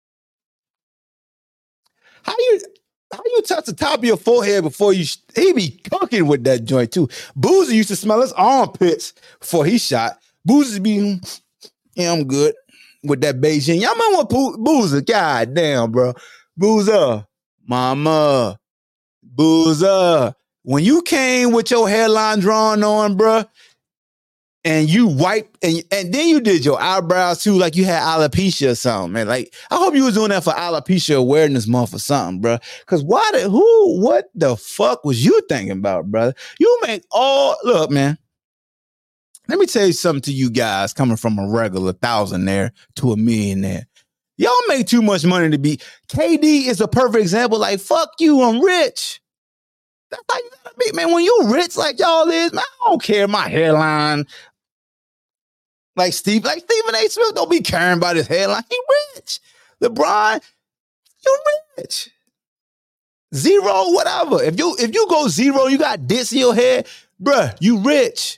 How you touch the top of your forehead before he be cooking with that joint too. Boozer used to smell his armpits before he shot. Boozer be, I'm good with that Beijing. Y'all remember what Boozer? God damn, bro. Boozer. Mama. Boozer. When you came with your hairline drawn on, bro, and you wiped, and then you did your eyebrows too, like you had alopecia or something, man. Like, I hope you was doing that for Alopecia Awareness Month or something, bro. Because what the fuck was you thinking about, brother? Look, man. Let me tell you something to you guys coming from a regular thousandaire to a millionaire. Y'all make too much money to be. KD is a perfect example. Like, fuck you, I'm rich. That's how you gotta be, man. When you rich like y'all is, man, I don't care my hairline. Like Stephen A. Smith don't be caring about his hairline. He rich. LeBron, you rich. Zero, whatever. If you go zero, you got this in your head, bruh, you rich.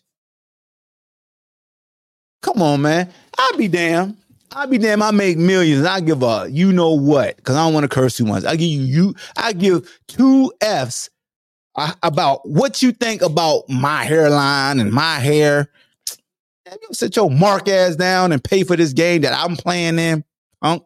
Come on, man. I'll be damn. I make millions. I give a you know what, because I don't want to curse too much. I give 2 Fs about what you think about my hairline and my hair. Man, you sit your mark ass down and pay for this game that I'm playing in, punk.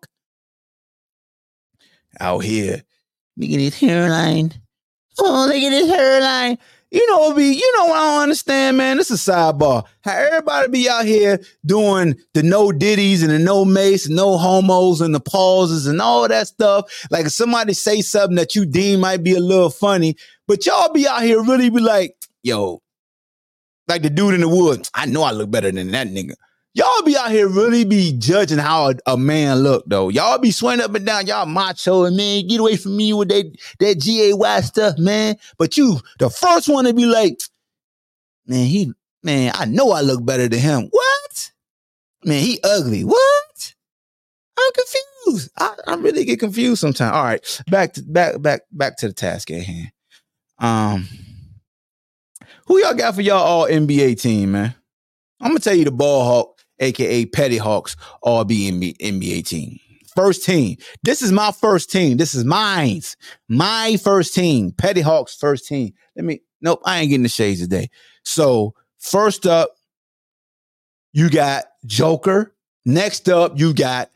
Out here. Look at his hairline. Oh, look at his hairline. You know what I don't understand, man? This is a sidebar. How everybody be out here doing the no diddies and the no mace and no homos and the pauses and all that stuff. Like if somebody say something that you deem might be a little funny, but y'all be out here really be like, yo, like the dude in the woods. I know I look better than that nigga. Y'all be out here really be judging how a man look, though. Y'all be swinging up and down. Y'all macho and, man, get away from me with that GAY stuff, man. But you, the first one to be like, man, I know I look better than him. What? Man, he ugly. What? I'm confused. I really get confused sometimes. All right, back to the task at hand. Who y'all got for y'all all NBA team, man? I'm gonna tell you the Ball Hawk, aka Petty Hawks, all be NBA team. First team. This is my first team. This is mine. My first team. Petty Hawks first team. Nope, I ain't getting the shades today. So first up, you got Joker. Next up, you got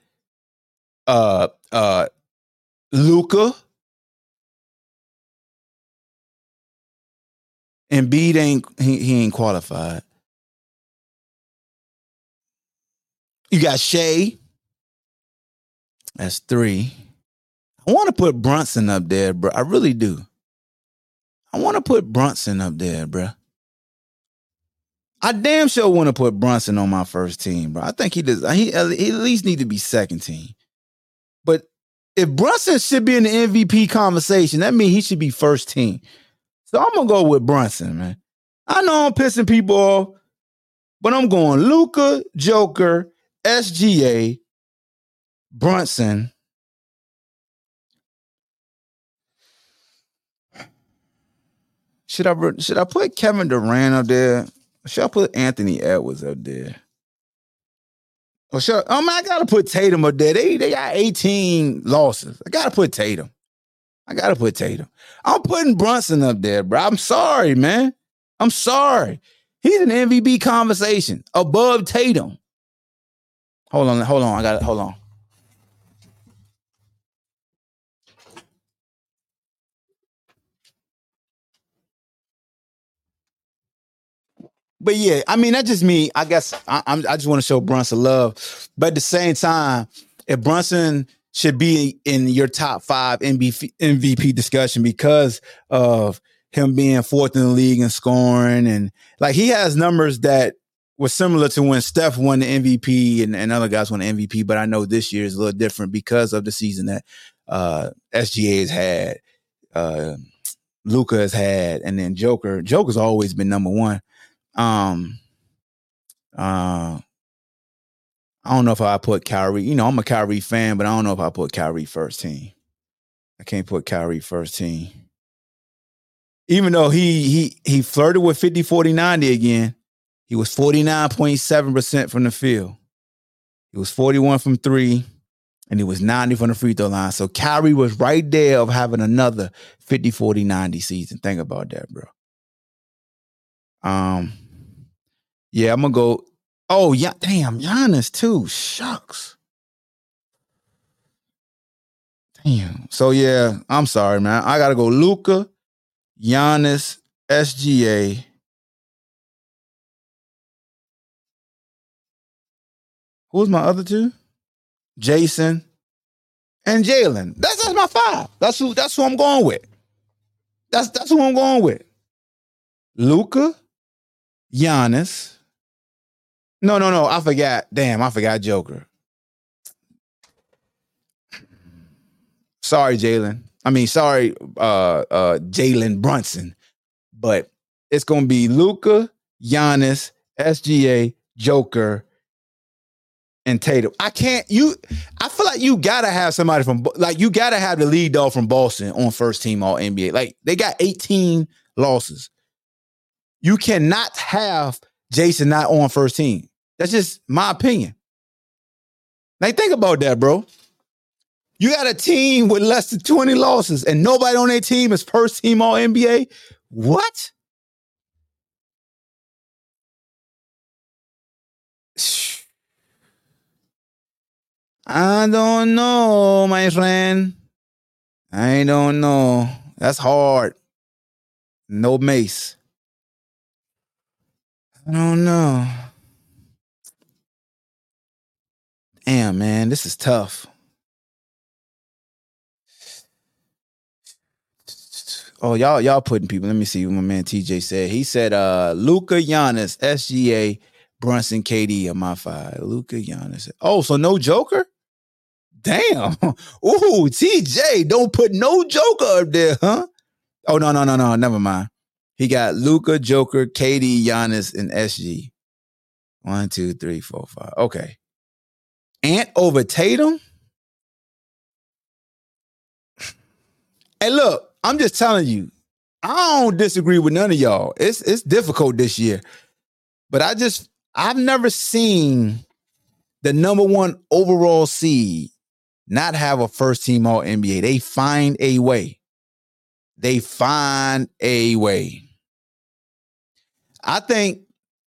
Luka. Embiid ain't qualified. You got Shea. That's 3. I want to put Brunson up there, bro. I really do. I want to put Brunson up there, bro. I damn sure want to put Brunson on my first team, bro. I think he does. He at least need to be second team. But if Brunson should be in the MVP conversation, that means he should be first team. So I'm going to go with Brunson, man. I know I'm pissing people off, but I'm going Luka, Joker, SGA, Brunson. Should I put Kevin Durant up there? Or should I put Anthony Edwards up there? Or I gotta put Tatum up there. They got 18 losses. I gotta put Tatum. I'm putting Brunson up there, bro. I'm sorry, man. I'm sorry. He's an MVP conversation above Tatum. Hold on. Hold on. But yeah, I mean, that's just me. I guess I just want to show Brunson love. But at the same time, if Brunson should be in your top 5 MVP discussion because of him being 4th in the league in scoring, and like he has numbers that was similar to when Steph won the MVP and other guys won the MVP, but I know this year is a little different because of the season that SGA has had, Luka has had, and then Joker. Joker's always been number one. I don't know if I put Kyrie. You know, I'm a Kyrie fan, but I don't know if I put Kyrie first team. I can't put Kyrie first team. Even though he flirted with 50, 40, 90 again, he was 49.7% from the field. He was 41 from three, and he was 90 from the free throw line. So Kyrie was right there of having another 50, 40, 90 season. Think about that, bro. Yeah, I'm going to go. Oh, yeah, damn, Giannis too. Shucks. Damn. So, yeah, I'm sorry, man. I got to go Luka, Giannis, SGA. Who's my other two? Jason and Jalen. That's my five. That's who I'm going with. That's who I'm going with. Luka, Giannis. No. I forgot. Damn, I forgot Joker. Sorry, Jalen. Sorry, Jalen Brunson. But it's going to be Luka, Giannis, SGA, Joker, and Tatum. I feel like you got to have somebody you got to have the lead dog from Boston on first team All NBA. Like, they got 18 losses. You cannot have Jason not on first team. That's just my opinion. Like, think about that, bro. You got a team with less than 20 losses and nobody on their team is first team All NBA? What? I don't know, my friend. I don't know. That's hard. No Mace. I don't know. Damn, man, this is tough. Oh, y'all putting people. Let me see what my man TJ said. He said Luka, Giannis, SGA, Brunson, KD are my five. Luka, Giannis. Oh, so no Joker? Damn. Ooh, TJ, don't put no Joker up there, huh? Oh, no. Never mind. He got Luka, Joker, KD, Giannis, and SG. 1, 2, 3, 4, 5. Okay. Ant over Tatum? Hey, look, I'm just telling you, I don't disagree with none of y'all. It's difficult this year. But I've never seen the number one overall seed not have a first team All NBA. They find a way. I think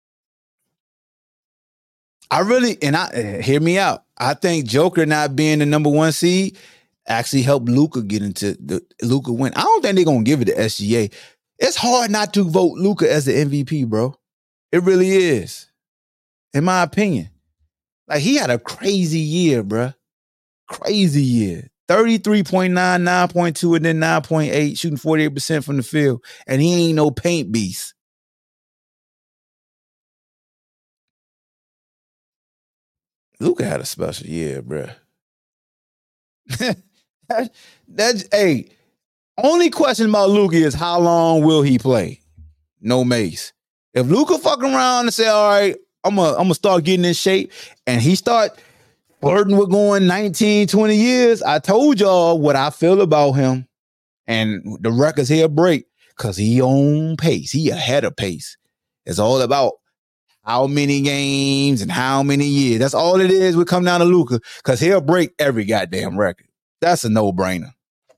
hear me out. I think Joker not being the number one seed actually helped Luka get into the Luka win. I don't think they're gonna give it to SGA. It's hard not to vote Luka as the MVP, bro. It really is, in my opinion. Like, he had a crazy year, bro. Crazy year. 33.9, 9.2, and then 9.8, shooting 48% from the field. And he ain't no paint beast. Luka had a special year, bro. Hey, only question about Luka is how long will he play? No Mace. If Luka fuck around and say, all right, I'm gonna start getting in shape, and he start flirting with going 19, 20 years, I told y'all what I feel about him. And the records here break because he on pace. He ahead of pace. It's all about how many games and how many years. That's all it is. We come down to Luka because he'll break every goddamn record. That's a no-brainer.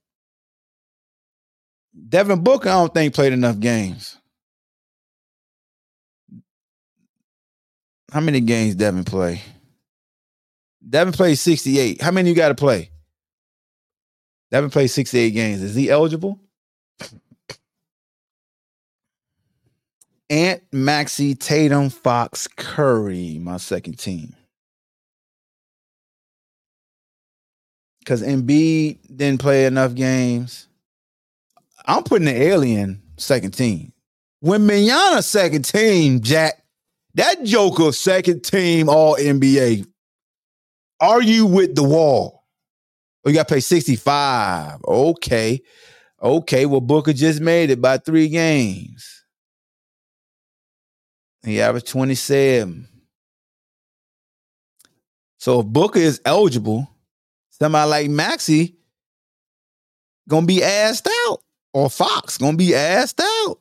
Devin Booker, I don't think played enough games. How many games Devin play? Devin played 68. How many you got to play? Devin played 68 games. Is he eligible? Ant, Maxey, Tatum, Fox, Curry, my second team. Because Embiid didn't play enough games. I'm putting the alien second team. When Mignogna second team, Jack, That Joker, second team All NBA. Are you with the wall? Oh, you got to pay 65. Okay. Well, Booker just made it by 3 games. He averaged 27. So if Booker is eligible, somebody like Maxey gonna be asked out, or Fox gonna be asked out.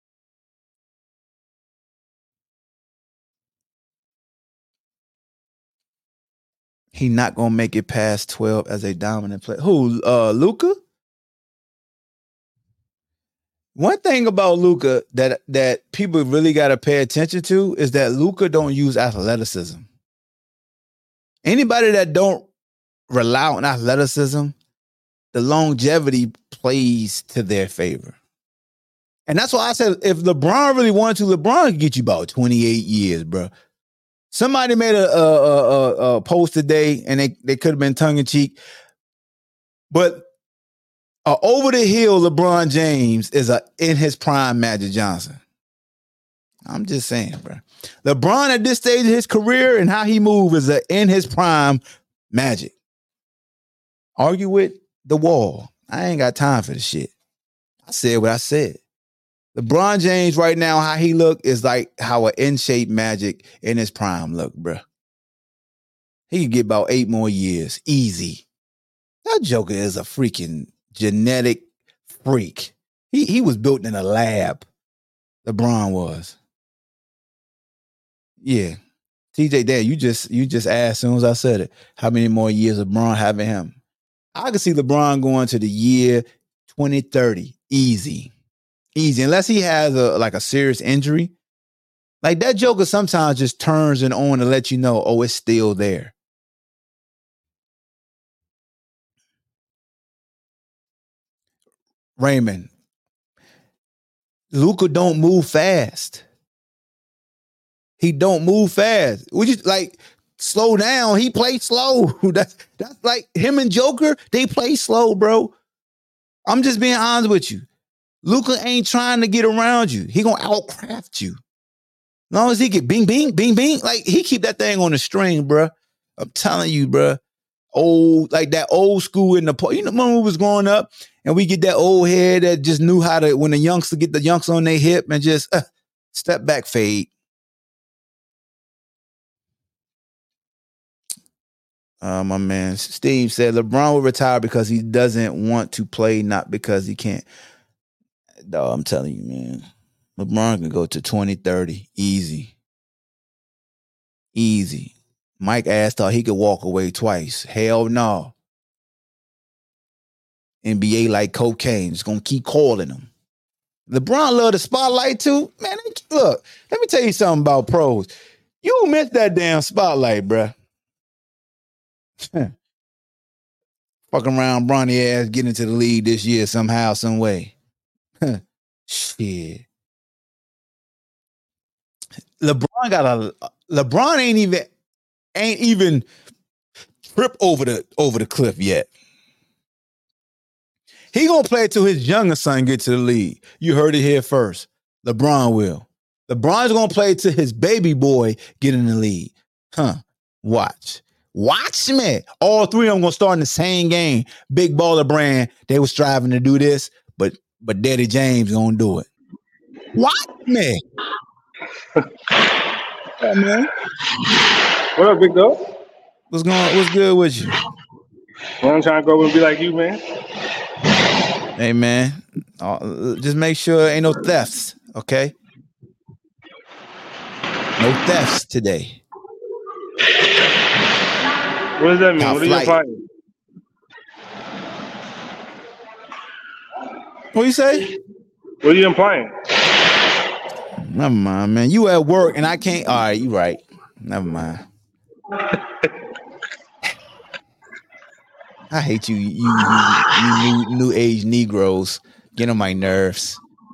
He not gonna make it past 12 as a dominant player. Who? Luka? One thing about Luka that people really gotta pay attention to is that Luka don't use athleticism. Anybody that don't rely on athleticism, the longevity plays to their favor. And that's why I said if LeBron really wanted to, LeBron could get you about 28 years, bro. Somebody made a post today, and they could have been tongue-in-cheek, but over the hill LeBron James is in his prime Magic Johnson. I'm just saying, bro. LeBron at this stage of his career and how he moves is in his prime Magic. Argue with the wall. I ain't got time for this shit. I said what I said. LeBron James right now, how he look is like how an in-shape Magic in his prime look, bro. He could get about 8 more years. Easy. That Joker is a freaking genetic freak. He was built in a lab. LeBron was. Yeah. TJ, Dad, you just asked as soon as I said it, how many more years LeBron having him? I could see LeBron going to the year 2030. Easy. Unless he has a serious injury. Like that Joker sometimes just turns it on to let you know, oh, it's still there. Raymond, Luka don't move fast. He don't move fast. We just like slow down. He plays slow. That's like him and Joker. They play slow, bro. I'm just being honest with you. Luka ain't trying to get around you. He gonna outcraft you. As long as he get bing, bing, bing, bing. Like he keep that thing on the string, bro. I'm telling you, bro. Old, like that old school in the, you know, when we was growing up and we get that old head that just knew how to, when the youngster get the youngster on their hip and just step back, fade. My man Steve said LeBron will retire because he doesn't want to play, not because he can't. Dog, I'm telling you, man. LeBron can go to 2030. Easy. Mike asked thought he could walk away twice. Hell no. NBA like cocaine. It's going to keep calling him. LeBron love the spotlight too. Man, look, let me tell you something about pros. You missed that damn spotlight, bruh. Fucking around Bronny ass getting into the league this year somehow, some way. Shit. LeBron ain't even trip over the cliff yet. He gonna play till his younger son get to the league. You heard it here first. LeBron will. LeBron's gonna play till his baby boy get in the league. Watch me. All three of them gonna start in the same game. Big Baller Brand. They was striving to do this, but Daddy James gonna do it. Watch me. Yeah, man. What up, big dog? What's good with you? Well, I'm trying to go and be like you, man. Hey, man. Just make sure ain't no thefts, okay? No thefts today. What does that mean? What are you implying? What you say? What are you implying? Never mind, man. You at work and I can't. All right, you right. Never mind. I hate you new age Negroes. Get on my nerves.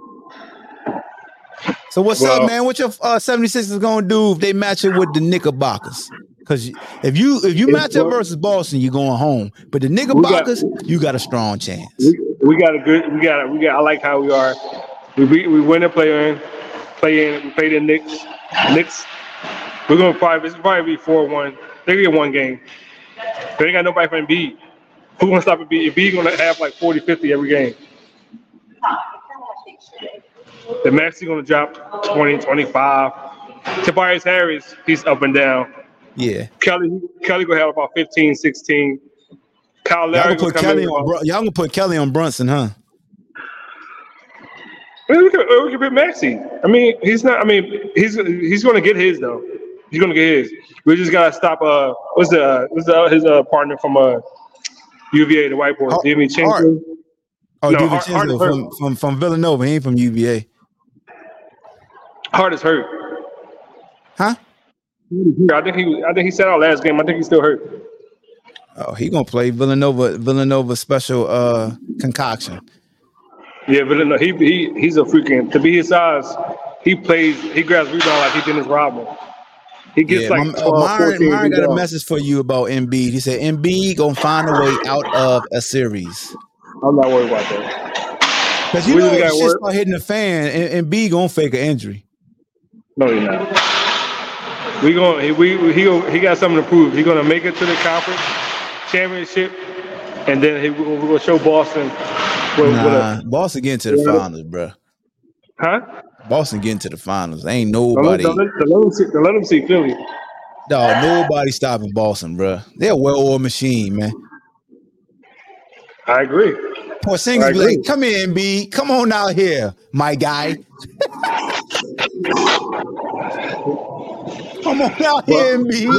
So what's up, man? What your 76ers gonna do if they match it with the Knickerbockers? Because if you match up versus Boston, you're going home. But the Knickerbockers, you got a strong chance. We got. I like how we are. We win and play in. We play the Knicks. Knicks It's probably be 4-1. They can get one game. They ain't got nobody for Embiid. Who's gonna stop Embiid? Embiid gonna have like 40, 50 every game. The Maxey gonna drop 20, 25. Tobias Harris, he's up and down. Yeah. Kelly gonna have about 15, 16. Kyle Lowry Y'all gonna put Kelly on Brunson, huh? We can put Maxey. I mean, he's not. I mean, he's gonna get his though. He's gonna get his. We just gotta stop. What's his partner from UVA, the white boy, DiVincenzo. Oh, no, DiVincenzo from Villanova. He ain't from UVA. Hart is hurt. Huh? I think he sat out last game. I think he's still hurt. Oh, he gonna play Villanova special concoction. Yeah, Villanova. He's a freaking, to be his size. He grabs rebound like he Dennis Rodman. He gets 12, 14. Myron got a message for you about Embiid. He said Embiid gonna find a way out of a series. I'm not worried about that. Because you know if shit start hitting the fan, and Embiid gonna fake an injury. No, he's not. He got something to prove. He's gonna make it to the conference championship, and then we're gonna show Boston. Boston getting to the finals, bro. Huh? Boston getting to the finals. Ain't nobody. Let them see Philly. Dog, nobody stopping Boston, bro. They're a well-oiled machine, man. I agree. Porzingis be like, come here, Embiid. Come on out here, my guy. Come on out here, Embiid.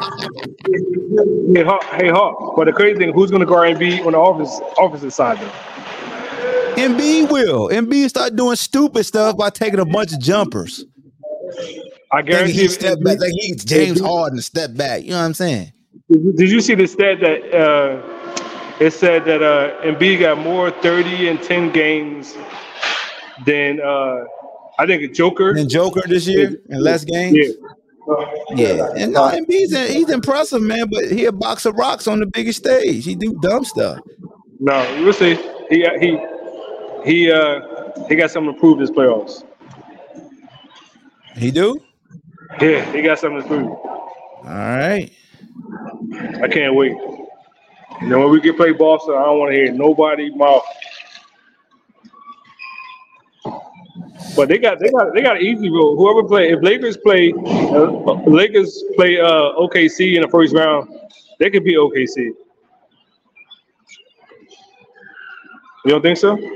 Hey, Hawk. But the crazy thing, who's going to guard Embiid on the offensive side, though? Embiid will. Embiid start doing stupid stuff by taking a bunch of jumpers. I guarantee he step back. Like he's James Harden step back. You know what I'm saying? Did you see the stat that it said that Embiid got more 30 and 10 games than I think Joker. And Joker this year in less games? Yeah. And no, Embiid's he's impressive, man, but he a box of rocks on the biggest stage. He do dumb stuff. No, we'll see. He got something to prove this playoffs. He do? Yeah, he got something to prove. All right. I can't wait. You know, when we get play Boston, I don't want to hear nobody mouth. But they got an easy rule. Whoever play, if Lakers play OKC in the first round, they could beat OKC. You don't think so?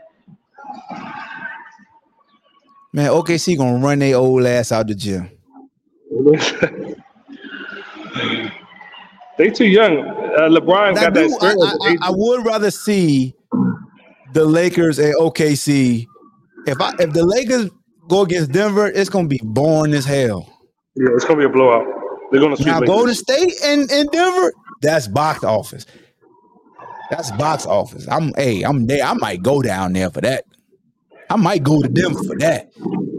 Man, OKC gonna run their old ass out the gym. They too young. LeBron got that spirit. I would rather see the Lakers and OKC. If the Lakers go against Denver, it's gonna be boring as hell. Yeah, it's gonna be a blowout. They're gonna now Golden State and Denver. That's box office. That's box office. I'm there. I might go down there for that. I might go to Denver for that.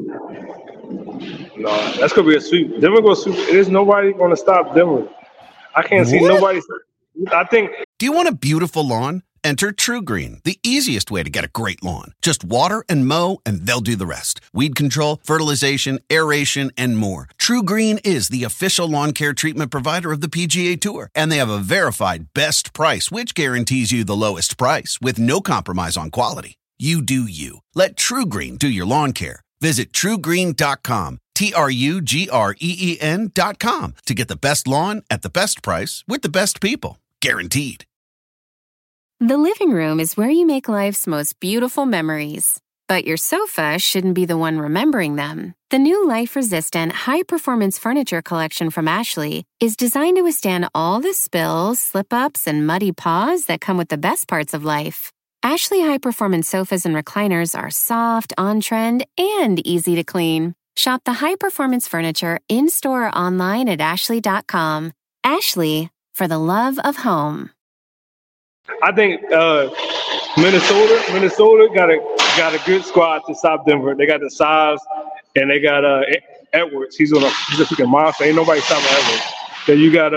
No, that's gonna be a sweep. Denver gonna sweep. There's nobody gonna stop Denver. I can't see nobody. I think. Do you want a beautiful lawn? Enter True Green, the easiest way to get a great lawn. Just water and mow, and they'll do the rest. Weed control, fertilization, aeration, and more. True Green is the official lawn care treatment provider of the PGA Tour, and they have a verified best price, which guarantees you the lowest price with no compromise on quality. You do you. Let True Green do your lawn care. Visit truegreen.com, TRUGREEN.com, to get the best lawn at the best price with the best people. Guaranteed. The living room is where you make life's most beautiful memories. But your sofa shouldn't be the one remembering them. The new life-resistant, high-performance furniture collection from Ashley is designed to withstand all the spills, slip-ups, and muddy paws that come with the best parts of life. Ashley high-performance sofas and recliners are soft, on-trend, and easy to clean. Shop the high-performance furniture in-store or online at ashley.com. Ashley, for the love of home. I think Minnesota got a good squad to stop Denver. They got the size, and they got Edwards. He's a freaking monster. Ain't nobody stopping Edwards. Then you got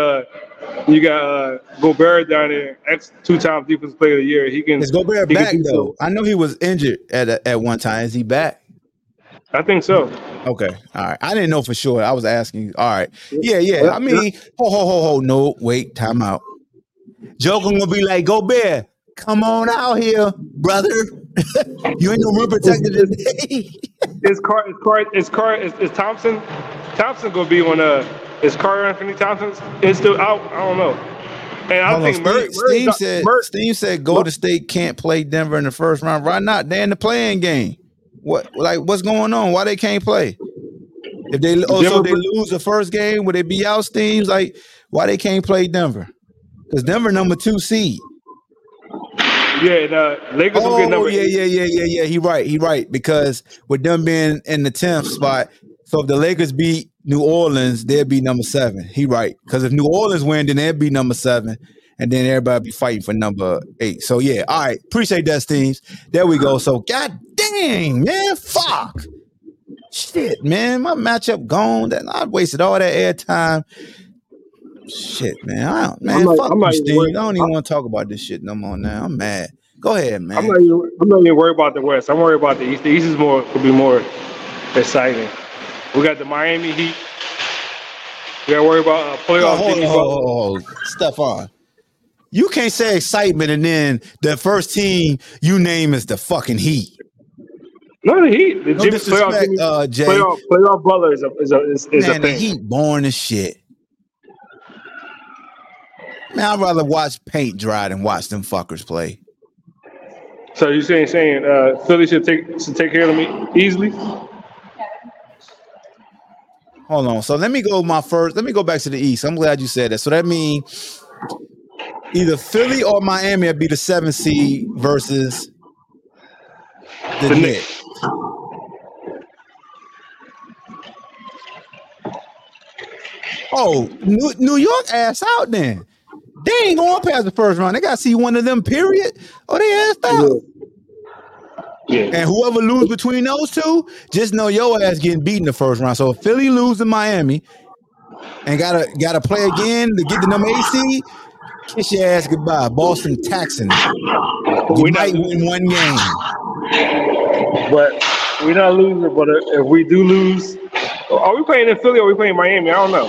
Gobert down there, two-time defensive player of the year. Is Gobert back though? I know he was injured at one time. Is he back? I think so. Okay. All right. I didn't know for sure. I was asking you. All right. Yeah. I mean, ho. No, wait, time out. Joker gonna be like, Gobert, come on out here, brother. You ain't no rim protector today. Is Thompson? Thompson gonna be on is Carl Anthony Thompson is still out? I don't know. And I think Steve said Golden State can't play Denver in the first round. Why not? They're in the playing game. What's going on? Why they can't play? If they lose the first game, would they be out? Steve's like, why they can't play Denver? Because Denver number 2 seed. Yeah, and Lakers will get number 8. Yeah. He right. Because with them being in the 10th spot, so if the Lakers beat New Orleans, they'll be number 7. He right. Because if New Orleans win, then they'll be number 7. And then everybody be fighting for number 8. So, yeah. All right. Appreciate that, Steve. There we go. So, god dang, man. Fuck. Shit, man. My matchup gone. I wasted all that airtime. Shit, man. Fuck you, Steve. I don't even want to talk about this shit no more now. I'm mad. Go ahead, man. I'm not even worried about the West. I'm worried about the East. The East will be more exciting. We got the Miami Heat. We got to worry about playoff. Hold on. Stephon. You can't say excitement and then the first team you name is the fucking Heat. No, the Heat. The disrespect, Jay. Playoff Butler is a thing. The Heat boring as shit. Man, I'd rather watch paint dry than watch them fuckers play. So you're saying Philly should take care of them easily? Hold on. So let me go back to the East. I'm glad you said that. So that means either Philly or Miami would be the 7th seed versus the Knicks. Oh, New York ass out then. They ain't going past the first round. They got to see one of them, period. Oh, they assed out. Yeah. And whoever lose between those two, just know your ass getting beaten the first round. So if Philly lose to Miami and gotta play again to get the number 8 seed, kiss your ass goodbye. Boston taxing. We might win one game. But we're not losing. But if we do lose, are we playing in Philly or are we playing Miami? I don't know.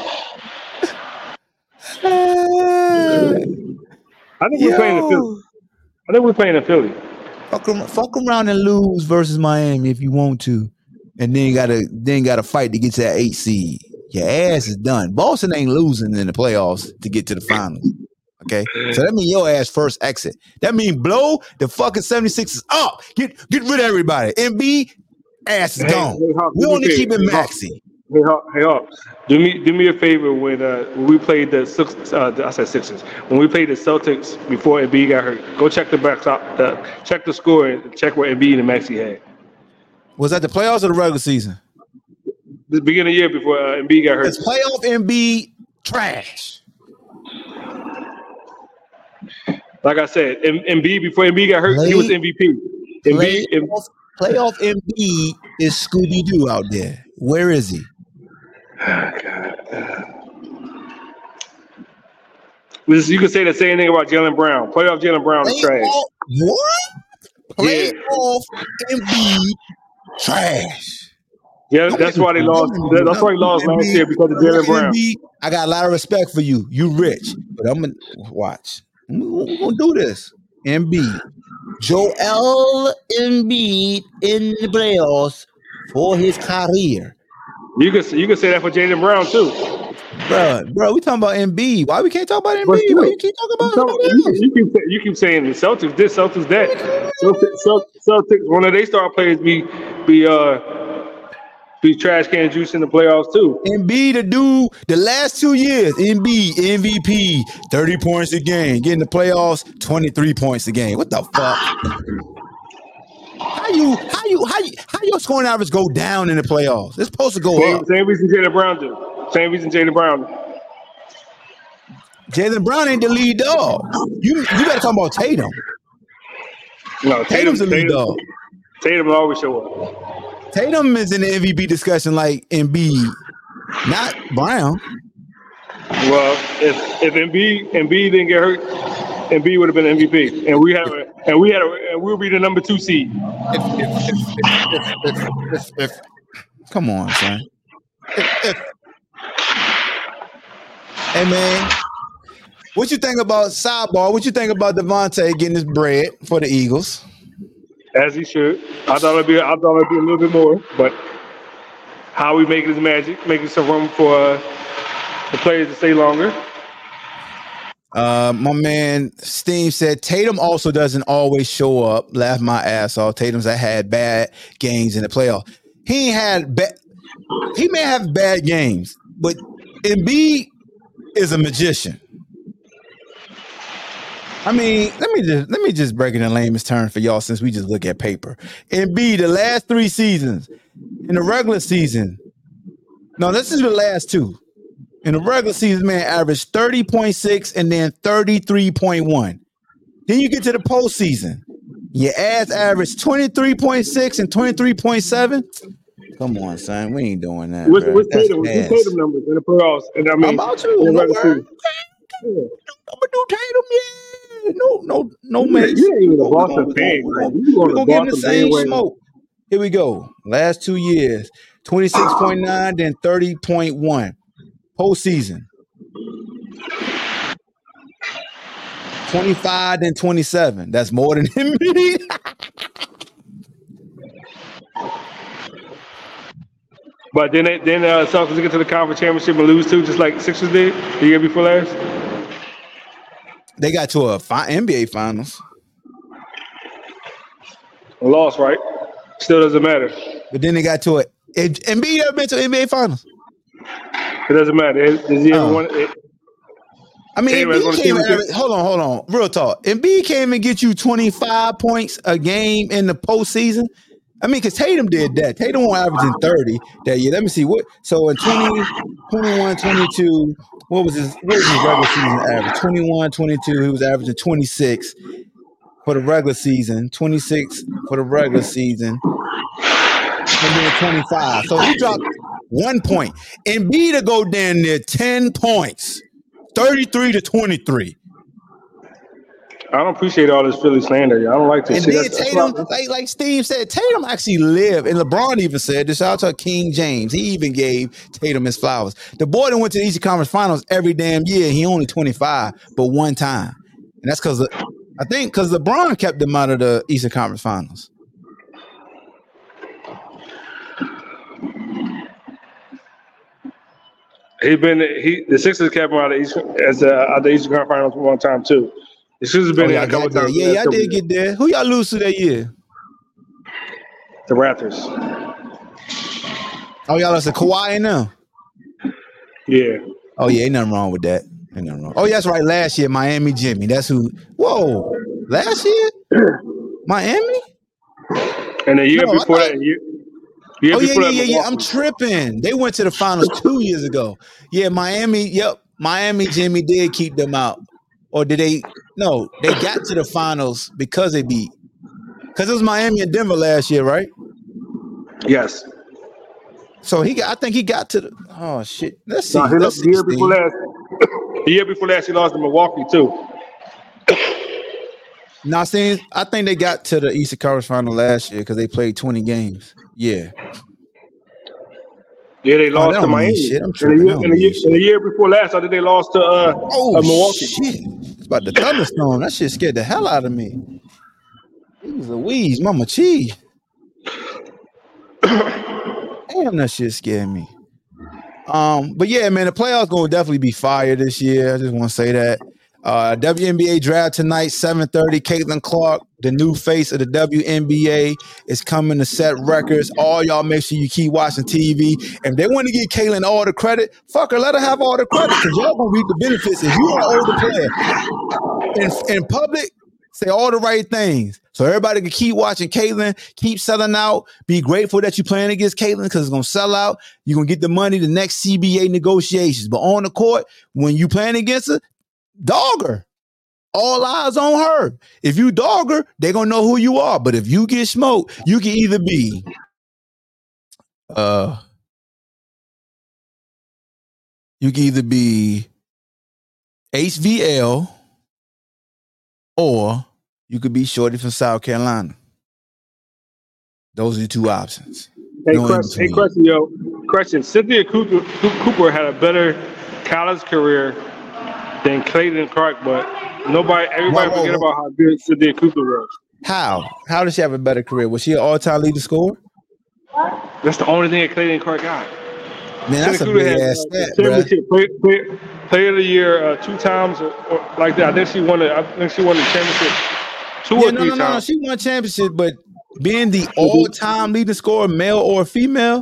I think we're playing in Philly. Fuck around and lose versus Miami if you want to, and then gotta fight to get to that 8 seed. Your ass is done. Boston ain't losing in the playoffs to get to the finals. Okay, so that means your ass first exit. That means blow the fucking 76ers up. Get rid of everybody. MB ass is gone. We only keep it Maxey. Hey, Hawk, do me a favor when we played the Sixers. When we played the Celtics before Embiid got hurt, go check check the score and check what Embiid and Maxey had. Was that the playoffs or the regular season? The beginning of the year before Embiid got hurt. It's playoff Embiid trash. Like I said, Embiid before Embiid got hurt, he was MVP. Playoff Embiid is Scooby-Doo out there. Where is he? You can say the same thing about Jaylen Brown. Playoff Jaylen Brown is trash. What? Playoff Embiid trash. Yeah, that's why they lost. That's why he lost last year because of Jaylen Brown. I got a lot of respect for you. You rich, but I'm gonna watch. We're gonna do this. Embiid, Joel Embiid in the playoffs for his career. You can say that for Jaylen Brown too. Bro, we talking about Embiid. Why we can't talk about Embiid? Why you keep talking about somebody else? You keep saying the Celtics this, Celtics that. Celtics, one of their star players be trash can juice in the playoffs too. Embiid to do the last 2 years. Embiid MVP, 30 points a game. Getting the playoffs, 23 points a game. What the fuck? How your scoring average go down in the playoffs? It's supposed to go up. Same reason Jaylen Brown do. Jaylen Brown ain't the lead dog. You better talk about Tatum. No, Tatum's the lead dog. Tatum will always show up. Tatum is in the MVP discussion like Embiid, not Brown. Well, if Embiid didn't get hurt, Embiid would have been MVP, and we'll be the number 2 seed. Come on, son. Hey, man. What you think about sidebar? What you think about Devontae getting his bread for the Eagles? As he should. I thought it'd be a little bit more, but how we make his magic, making some room for the players to stay longer. My man Steam said Tatum also doesn't always show up. Laugh my ass off. Tatum's had bad games in the playoff. He may have bad games, but Embiid is a magician. I mean, let me just break it in layman's terms for y'all since we just look at paper. Embiid, the last 3 seasons, in the regular season, no, this is the last 2. In the regular season, man, averaged 30.6 and then 33.1. Then you get to the postseason. Your ass averaged 23.6 and 23.7. Come on, son. We ain't doing that. What's Tatum numbers in the playoffs? And I mean, how about you? I'm gonna do Tatum, yeah. No, man. You ain't even a Boston fan. We're gonna give him the same smoke. Here we go. Last 2 years, 26.9, then 30.1. Postseason. 25 then 27. That's more than Embiid. But then Celtics get to the conference championship and lose too, just like Sixers did the year before last. They got to a NBA Finals. A loss, right? Still doesn't matter. But then they got to a. Embiid ever been to NBA Finals? It doesn't matter. Does he ever won it? I mean, Embiid came hold on. Real talk. Embiid came and get you 25 points a game in the postseason. I mean, because Tatum did that. Tatum was averaging 30 that year. Let me see what. So in 21, 22, what was his regular season average? 21, 22. He was averaging 26 for the regular season. 26 for the regular season. And then 25. So he dropped 1 point. Embiid to go down there 10 points. 33 to 23. I don't appreciate all this Philly slander. I don't like this. And then Tatum, like Steve said, Tatum actually lived, and LeBron even said this. Shout out to King James. He even gave Tatum his flowers. The boy that went to the Eastern Conference Finals every damn year. He only 25, but one time. And that's because LeBron kept them out of the Eastern Conference Finals. The Sixers kept him out of the Eastern Conference Finals one time too. The Sixers have been in a couple times. Yeah, y'all did get there. Who y'all lose to that year? The Raptors. Oh, y'all lost to Kawhi and them? Yeah. Oh, yeah, ain't nothing wrong with that. Ain't nothing wrong. Oh, yeah, that's right. Last year, Miami Jimmy. That's who. Whoa. Last year? Miami? And the year before that, Yeah. I'm tripping. They went to the finals 2 years ago. Yeah, Miami. Yep. Miami Jimmy did keep them out. Or did they? No, they got to the finals because they beat. Because it was Miami and Denver last year, right? Yes. So I think he got to the. Oh shit! Let's see. The year before last, he lost to Milwaukee too. Now, I think they got to the Eastern Conference Final last year because they played 20 games. Yeah. Yeah, they lost to Miami. Shit. I'm and the year before last, I think they lost to Milwaukee. Shit. It's about the thunderstorm. That shit scared the hell out of me. Jeez Louise, Mama Cheese. Damn, that shit scared me. But yeah, man, the playoffs gonna definitely be fire this year. I just want to say that. WNBA draft tonight, 7:30. Caitlin Clark, the new face of the WNBA, is coming to set records. All y'all make sure you keep watching TV. If they want to give Caitlin all the credit, fuck her, let her have all the credit because y'all gonna reap the benefits. If you are an older player in public, say all the right things. So everybody can keep watching Caitlin, keep selling out. Be grateful that you're playing against Caitlin because it's gonna sell out. You're gonna get the money the next CBA negotiations. But on the court, when you playing against her, dog her. All eyes on her. If you dog her, they're gonna know who you are. But if you get smoked, you can either be HVL or you could be Shorty from South Carolina. Those are the two options. No in between. Question. Cynthia Cooper had a better college career than Clayton Clark, but everybody forget about how good Cynthia Cooper was. How? How did she have a better career? Was she an all-time leading scorer? That's the only thing that Clayton Clark got. Man, that's a big ass stat, bro. Player of the year 2 times, or like that. I think she won the championship 2 or 3 times. No. She won championship, but being the all-time leading scorer, male or female.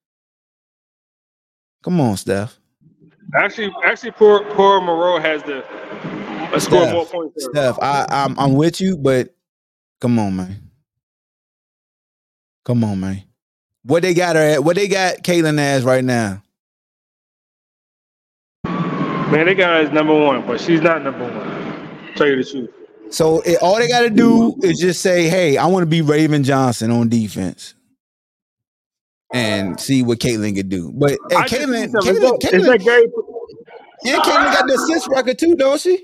Come on, Steph. Actually, poor Moreau has the score more points. Steph, I'm with you, but come on, man. Come on, man. What they got her at? What they got Caitlin as right now? Man, they got her as number 1, but she's not number 1. Tell you the truth. So all they got to do is just say, "Hey, I want to be Raven Johnson on defense," and see what Caitlin could do. But Caitlin got the assist record too, don't she?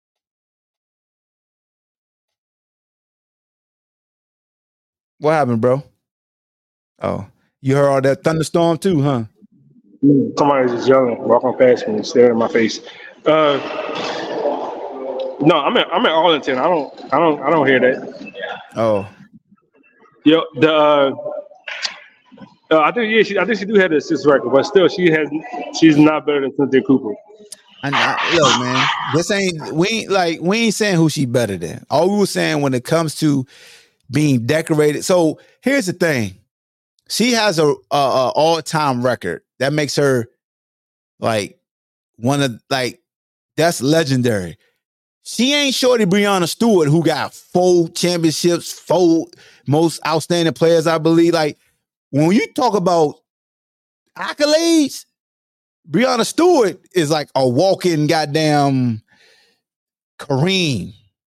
What happened, bro? Oh, you heard all that thunderstorm too, huh? Somebody's just yelling, walking past me, and staring in my face. No, I'm at Arlington. I don't hear that. Oh, yo, I think she do have the assist record, but still, she's not better than Cynthia Cooper. Look, man, we ain't saying who she better than. All we were saying when it comes to being decorated. So here's the thing. She has a all-time record. That makes her like one of that's legendary. She ain't Shorty Breanna Stewart, who got 4 championships, 4 most outstanding players, I believe. Like when you talk about accolades, Breanna Stewart is like a walking goddamn Kareem.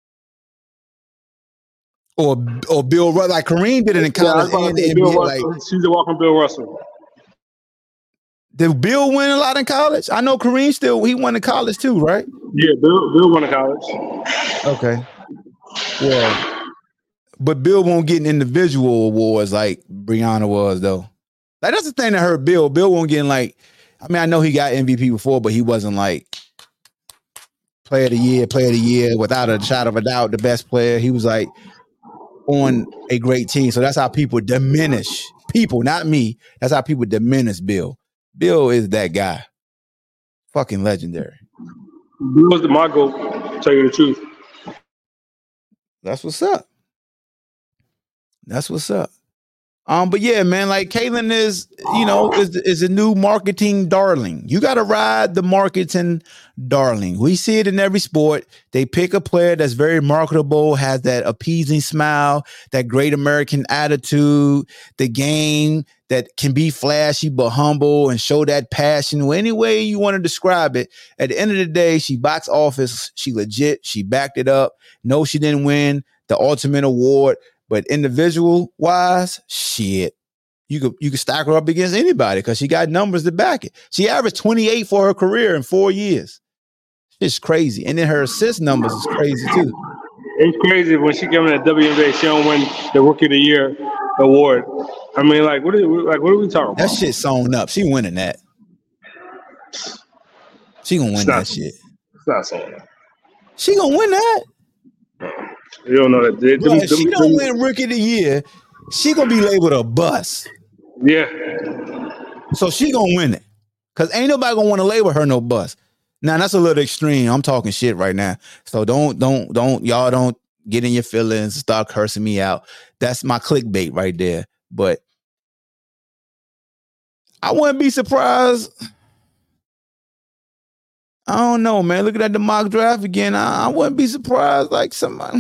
Or Bill Russell. Like Kareem did it in college and the NBA. She's a walking Bill Russell. Did Bill win a lot in college? I know Kareem he won in college too, right? Yeah, Bill won in college. Okay. Yeah. But Bill won't get individual awards like Breanna was, though. Like that's the thing that hurt Bill. Bill won't get I know he got MVP before, but he wasn't like player of the year without a shot of a doubt, the best player. He was like on a great team. So that's how people diminish people, not me. That's how people diminish Bill. Bill is that guy. Fucking legendary. Bill's my goal, to tell you the truth. That's what's up. But yeah, man, like Caitlin is a new marketing darling. You got to ride the marketing darling. We see it in every sport. They pick a player that's very marketable, has that appeasing smile, that great American attitude, the game that can be flashy but humble and show that passion. Any way you want to describe it, at the end of the day, she box office. She legit. She backed it up. No, she didn't win the ultimate award. But individual wise, shit, you could stack her up against anybody because she got numbers to back it. She averaged 28 for her career in 4 years. It's crazy. And then her assist numbers is crazy too. It's crazy when she came in the WNBA, she don't win the Rookie of the Year award. I mean, what are we talking about? That shit sewn up. She winning that. She gonna win that shit. It's not sewn up. She gonna win that. You don't know that. If she don't win Rookie of the Year, she gonna be labeled a bust. Yeah. So she gonna win it. Cause ain't nobody gonna want to label her no bust. Now that's a little extreme. I'm talking shit right now. So don't y'all don't get in your feelings and start cursing me out. That's my clickbait right there. But I wouldn't be surprised. I don't know, man. Looking at the mock draft again, I wouldn't be surprised. Like somebody,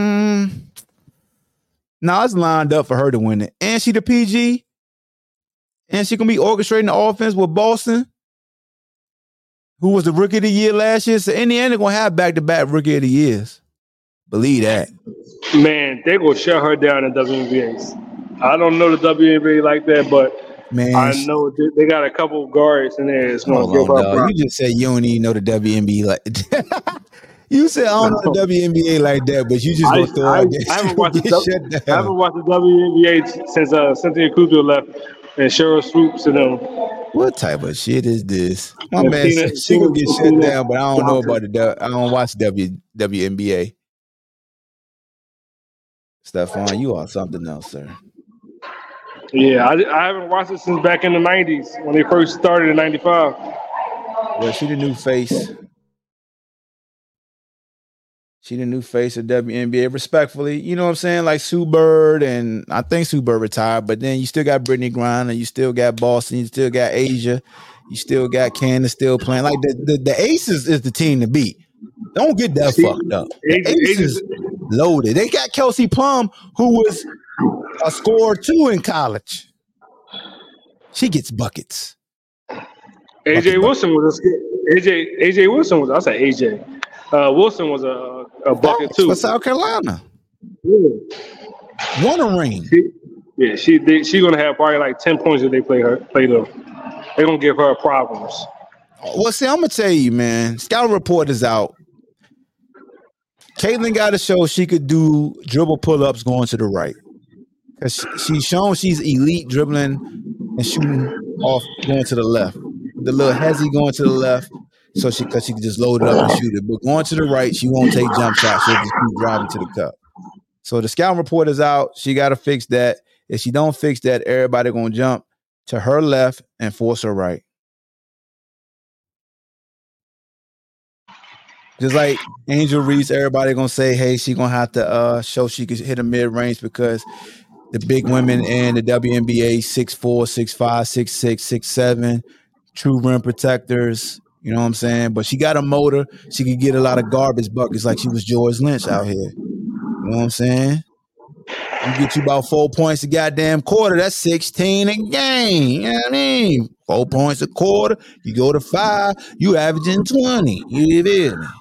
Now it's lined up for her to win it, and she the PG, and she gonna be orchestrating the offense with Boston, who was the Rookie of the Year last year. So Indiana gonna have back-to-back Rookie of the Years. Believe that. Man, they gonna shut her down in WNBA. I don't know the WNBA like that, but. Man, I know they got a couple guards in there. It's gonna give up. You just said you don't even know the WNBA like. You said I don't know the WNBA like that, but you just gonna throw out. I haven't watched the WNBA since Cynthia Cooper left. and Cheryl Swoops and them. What type of shit is this? My And man Tina- said she gonna get shut Tina down, but I don't know Johnson. about I don't watch WNBA. Stephon, you are something else, sir. Yeah, I haven't watched it since back in the 90s when they first started in 95. Well, she the new face. She the new face of WNBA. Respectfully, you know what I'm saying? Like Sue Bird, and I think Sue Bird retired, but then you still got Brittany Griner, you still got Boston, you still got Asia, you still got Candace still playing. Like the Aces is the team to beat. Don't get that fucked up. The Aces loaded. They got Kelsey Plum, who was a scorer too in college. She gets buckets. AJ Wilson was Wilson was a bucket too For South Carolina. Won a ring. She's gonna have probably like 10 points if they play her. They're gonna give her problems. Well, see, I'm gonna tell you, man. Scouting report is out. Caitlin got to show she could do dribble pull-ups going to the right. Because she's shown she's elite dribbling and shooting off going to the left. The little hezzy going to the left, because she can just load it up and shoot it. But going to the right, she won't take jump shots. She'll just keep driving to the cup. So the scouting report is out. She got to fix that. If she don't fix that, everybody gonna jump to her left and force her right. Just like Angel Reese, everybody gonna say, hey, she gonna have to show she can hit a mid-range because the big women in the WNBA, 6'4", 6'5", 6'6", 6'7", true rim protectors, you know what I'm saying? But she got a motor. She could get a lot of garbage buckets like she was George Lynch out here. You know what I'm saying? You get you about 4 points a goddamn quarter, that's 16 a game. You know what I mean? 4 points a quarter, you go to 5, you averaging 20. You feel me?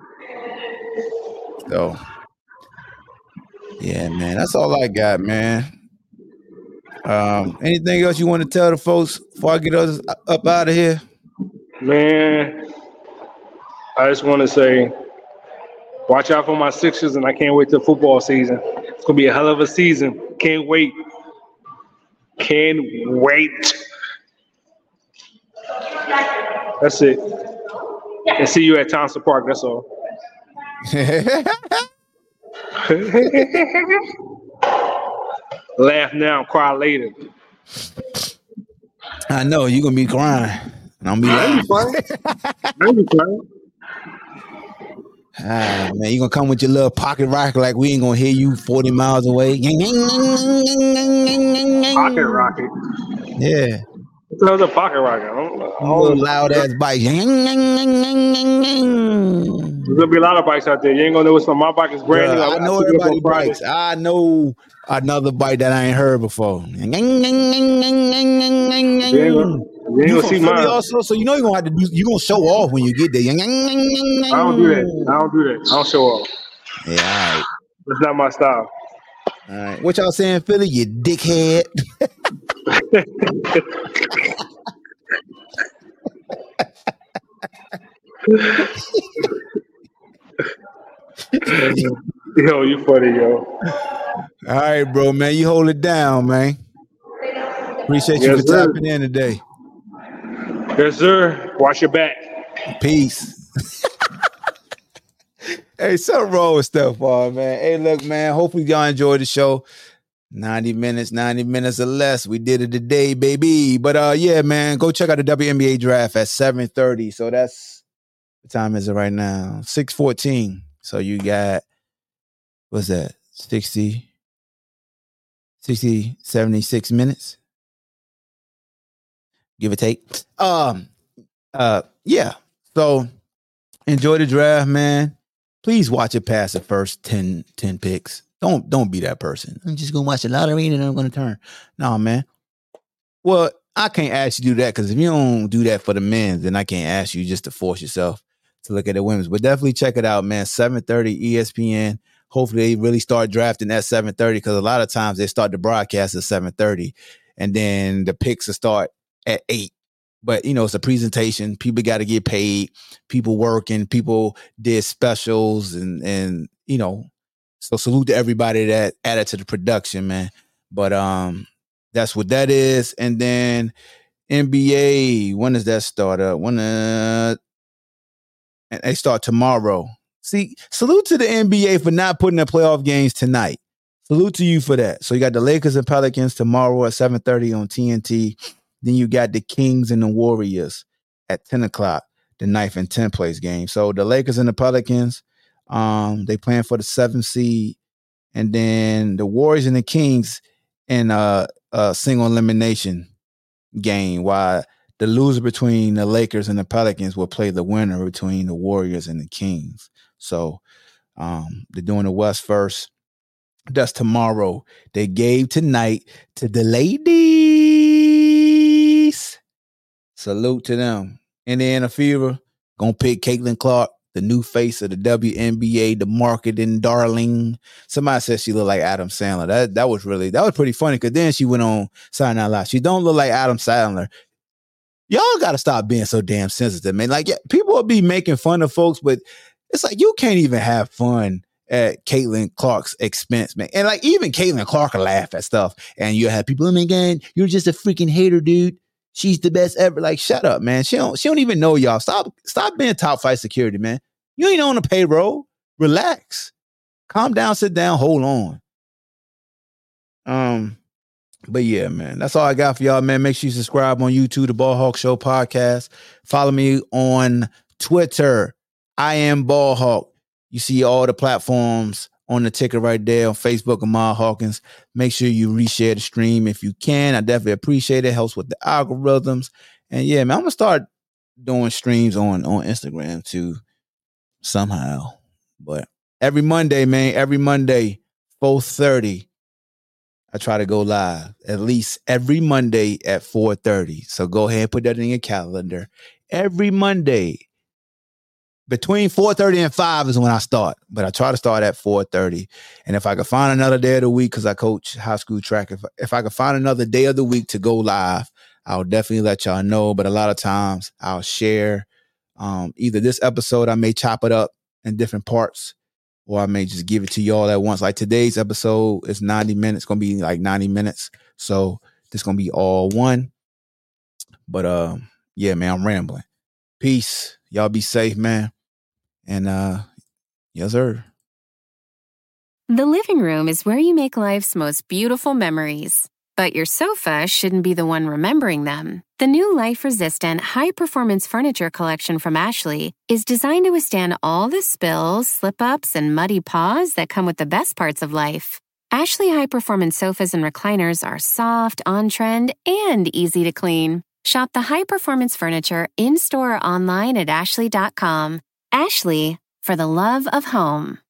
So, yeah, man, that's all I got, man. Anything else you want to tell the folks before I get us up out of here? Man, I just want to say, watch out for my Sixers, and I can't wait till football season. It's gonna be a hell of a season. Can't wait. Can't wait. That's it. And see you at Thompson Park. That's all. Laugh now, cry later. I know you're gonna be crying. I'm be laughing. Ah, man, you gonna come with your little pocket rocket like we ain't gonna hear you 40 miles away. Pocket rocket. Yeah. That was a pocket rocket. Little loud ass bike. There's gonna be a lot of bikes out there. You ain't gonna know what's from my bike is brand new. I know everybody bikes. I know another bike that I ain't heard before. You ain't from Philly also, so you know you're gonna have to do. You gonna show off when you get there. I don't do that. I don't show off. Yeah, all right. That's not my style. All right. What y'all saying, Philly? You dickhead. Yo, you funny, yo. All right, bro, man. You hold it down, man. Appreciate you for tapping in today. Yes, sir. Watch your back. Peace. Hey, something wrong with Stephon, man. Hey, look, man. Hopefully y'all enjoyed the show. 90 minutes or less. We did it today, baby. But yeah, man, go check out the WNBA draft at 7:30. So that's what time is it right now? 6:14. So you got, what's that? 60, 76 minutes. Give or take. Yeah. So enjoy the draft, man. Please watch it past the first 10 picks. Don't be that person. I'm just gonna watch the lottery and then I'm gonna turn. No, man. Well, I can't ask you to do that because if you don't do that for the men, then I can't ask you just to force yourself to look at the women's. But definitely check it out, man. 7:30 ESPN. Hopefully they really start drafting at 7:30 because a lot of times they start the broadcast at 7:30 and then the picks will start at 8. But, you know, it's a presentation. People got to get paid. People working. People did specials and you know, so salute to everybody that added to the production, man. But That's what that is. And then NBA, when does that start up? And they start tomorrow. See, salute to the NBA for not putting the playoff games tonight. Salute to you for that. So you got the Lakers and Pelicans tomorrow at 7:30 on TNT. Then you got the Kings and the Warriors at 10 o'clock, the 9th and 10th place game. So the Lakers and the Pelicans, they playing for the 7th seed. And then the Warriors and the Kings in a single elimination game, while the loser between the Lakers and the Pelicans will play the winner between the Warriors and the Kings. So they're doing the West first. That's tomorrow. They gave tonight to the ladies. Salute to them. Indiana Fever, gonna pick Caitlin Clark, the new face of the WNBA, the marketing darling. Somebody said she looked like Adam Sandler. That was pretty funny, because then she went on Saturday Night Live. She don't look like Adam Sandler. Y'all got to stop being so damn sensitive, man. Like, yeah, people will be making fun of folks, but it's like you can't even have fun at Caitlin Clark's expense, man. And like, even Caitlin Clark will laugh at stuff, and you have people, oh my God, you're just a freaking hater, dude. She's the best ever. Like, shut up, man. She don't even know y'all. Stop being top flight security, man. You ain't on the payroll. Relax. Calm down, sit down, hold on. But yeah, man, that's all I got for y'all, man. Make sure you subscribe on YouTube, the Ball Hawk Show podcast. Follow me on Twitter. I am Ball Hawk. You see all the platforms on the ticker right there on Facebook, Ahmad Hawkins. Make sure you reshare the stream if you can. I definitely appreciate it. Helps with the algorithms. And yeah, man, I'm going to start doing streams on Instagram too somehow. But every Monday, man, 4:30, I try to go live at least every Monday at 4:30. So go ahead and put that in your calendar. Every Monday between 4:30 and 5 is when I start, but I try to start at 4:30. And if I can find another day of the week, because I coach high school track, if I can find another day of the week to go live, I'll definitely let y'all know. But a lot of times I'll share either this episode, I may chop it up in different parts, or I may just give it to y'all at once. Like today's episode is 90 minutes, going to be like 90 minutes. So this going to be all one. But yeah, man, I'm rambling. Peace. Y'all be safe, man. And yes, sir. The living room is where you make life's most beautiful memories. But your sofa shouldn't be the one remembering them. The new life-resistant, high-performance furniture collection from Ashley is designed to withstand all the spills, slip-ups, and muddy paws that come with the best parts of life. Ashley high-performance sofas and recliners are soft, on-trend, and easy to clean. Shop the high-performance furniture in-store or online at ashley.com. Ashley, for the love of home.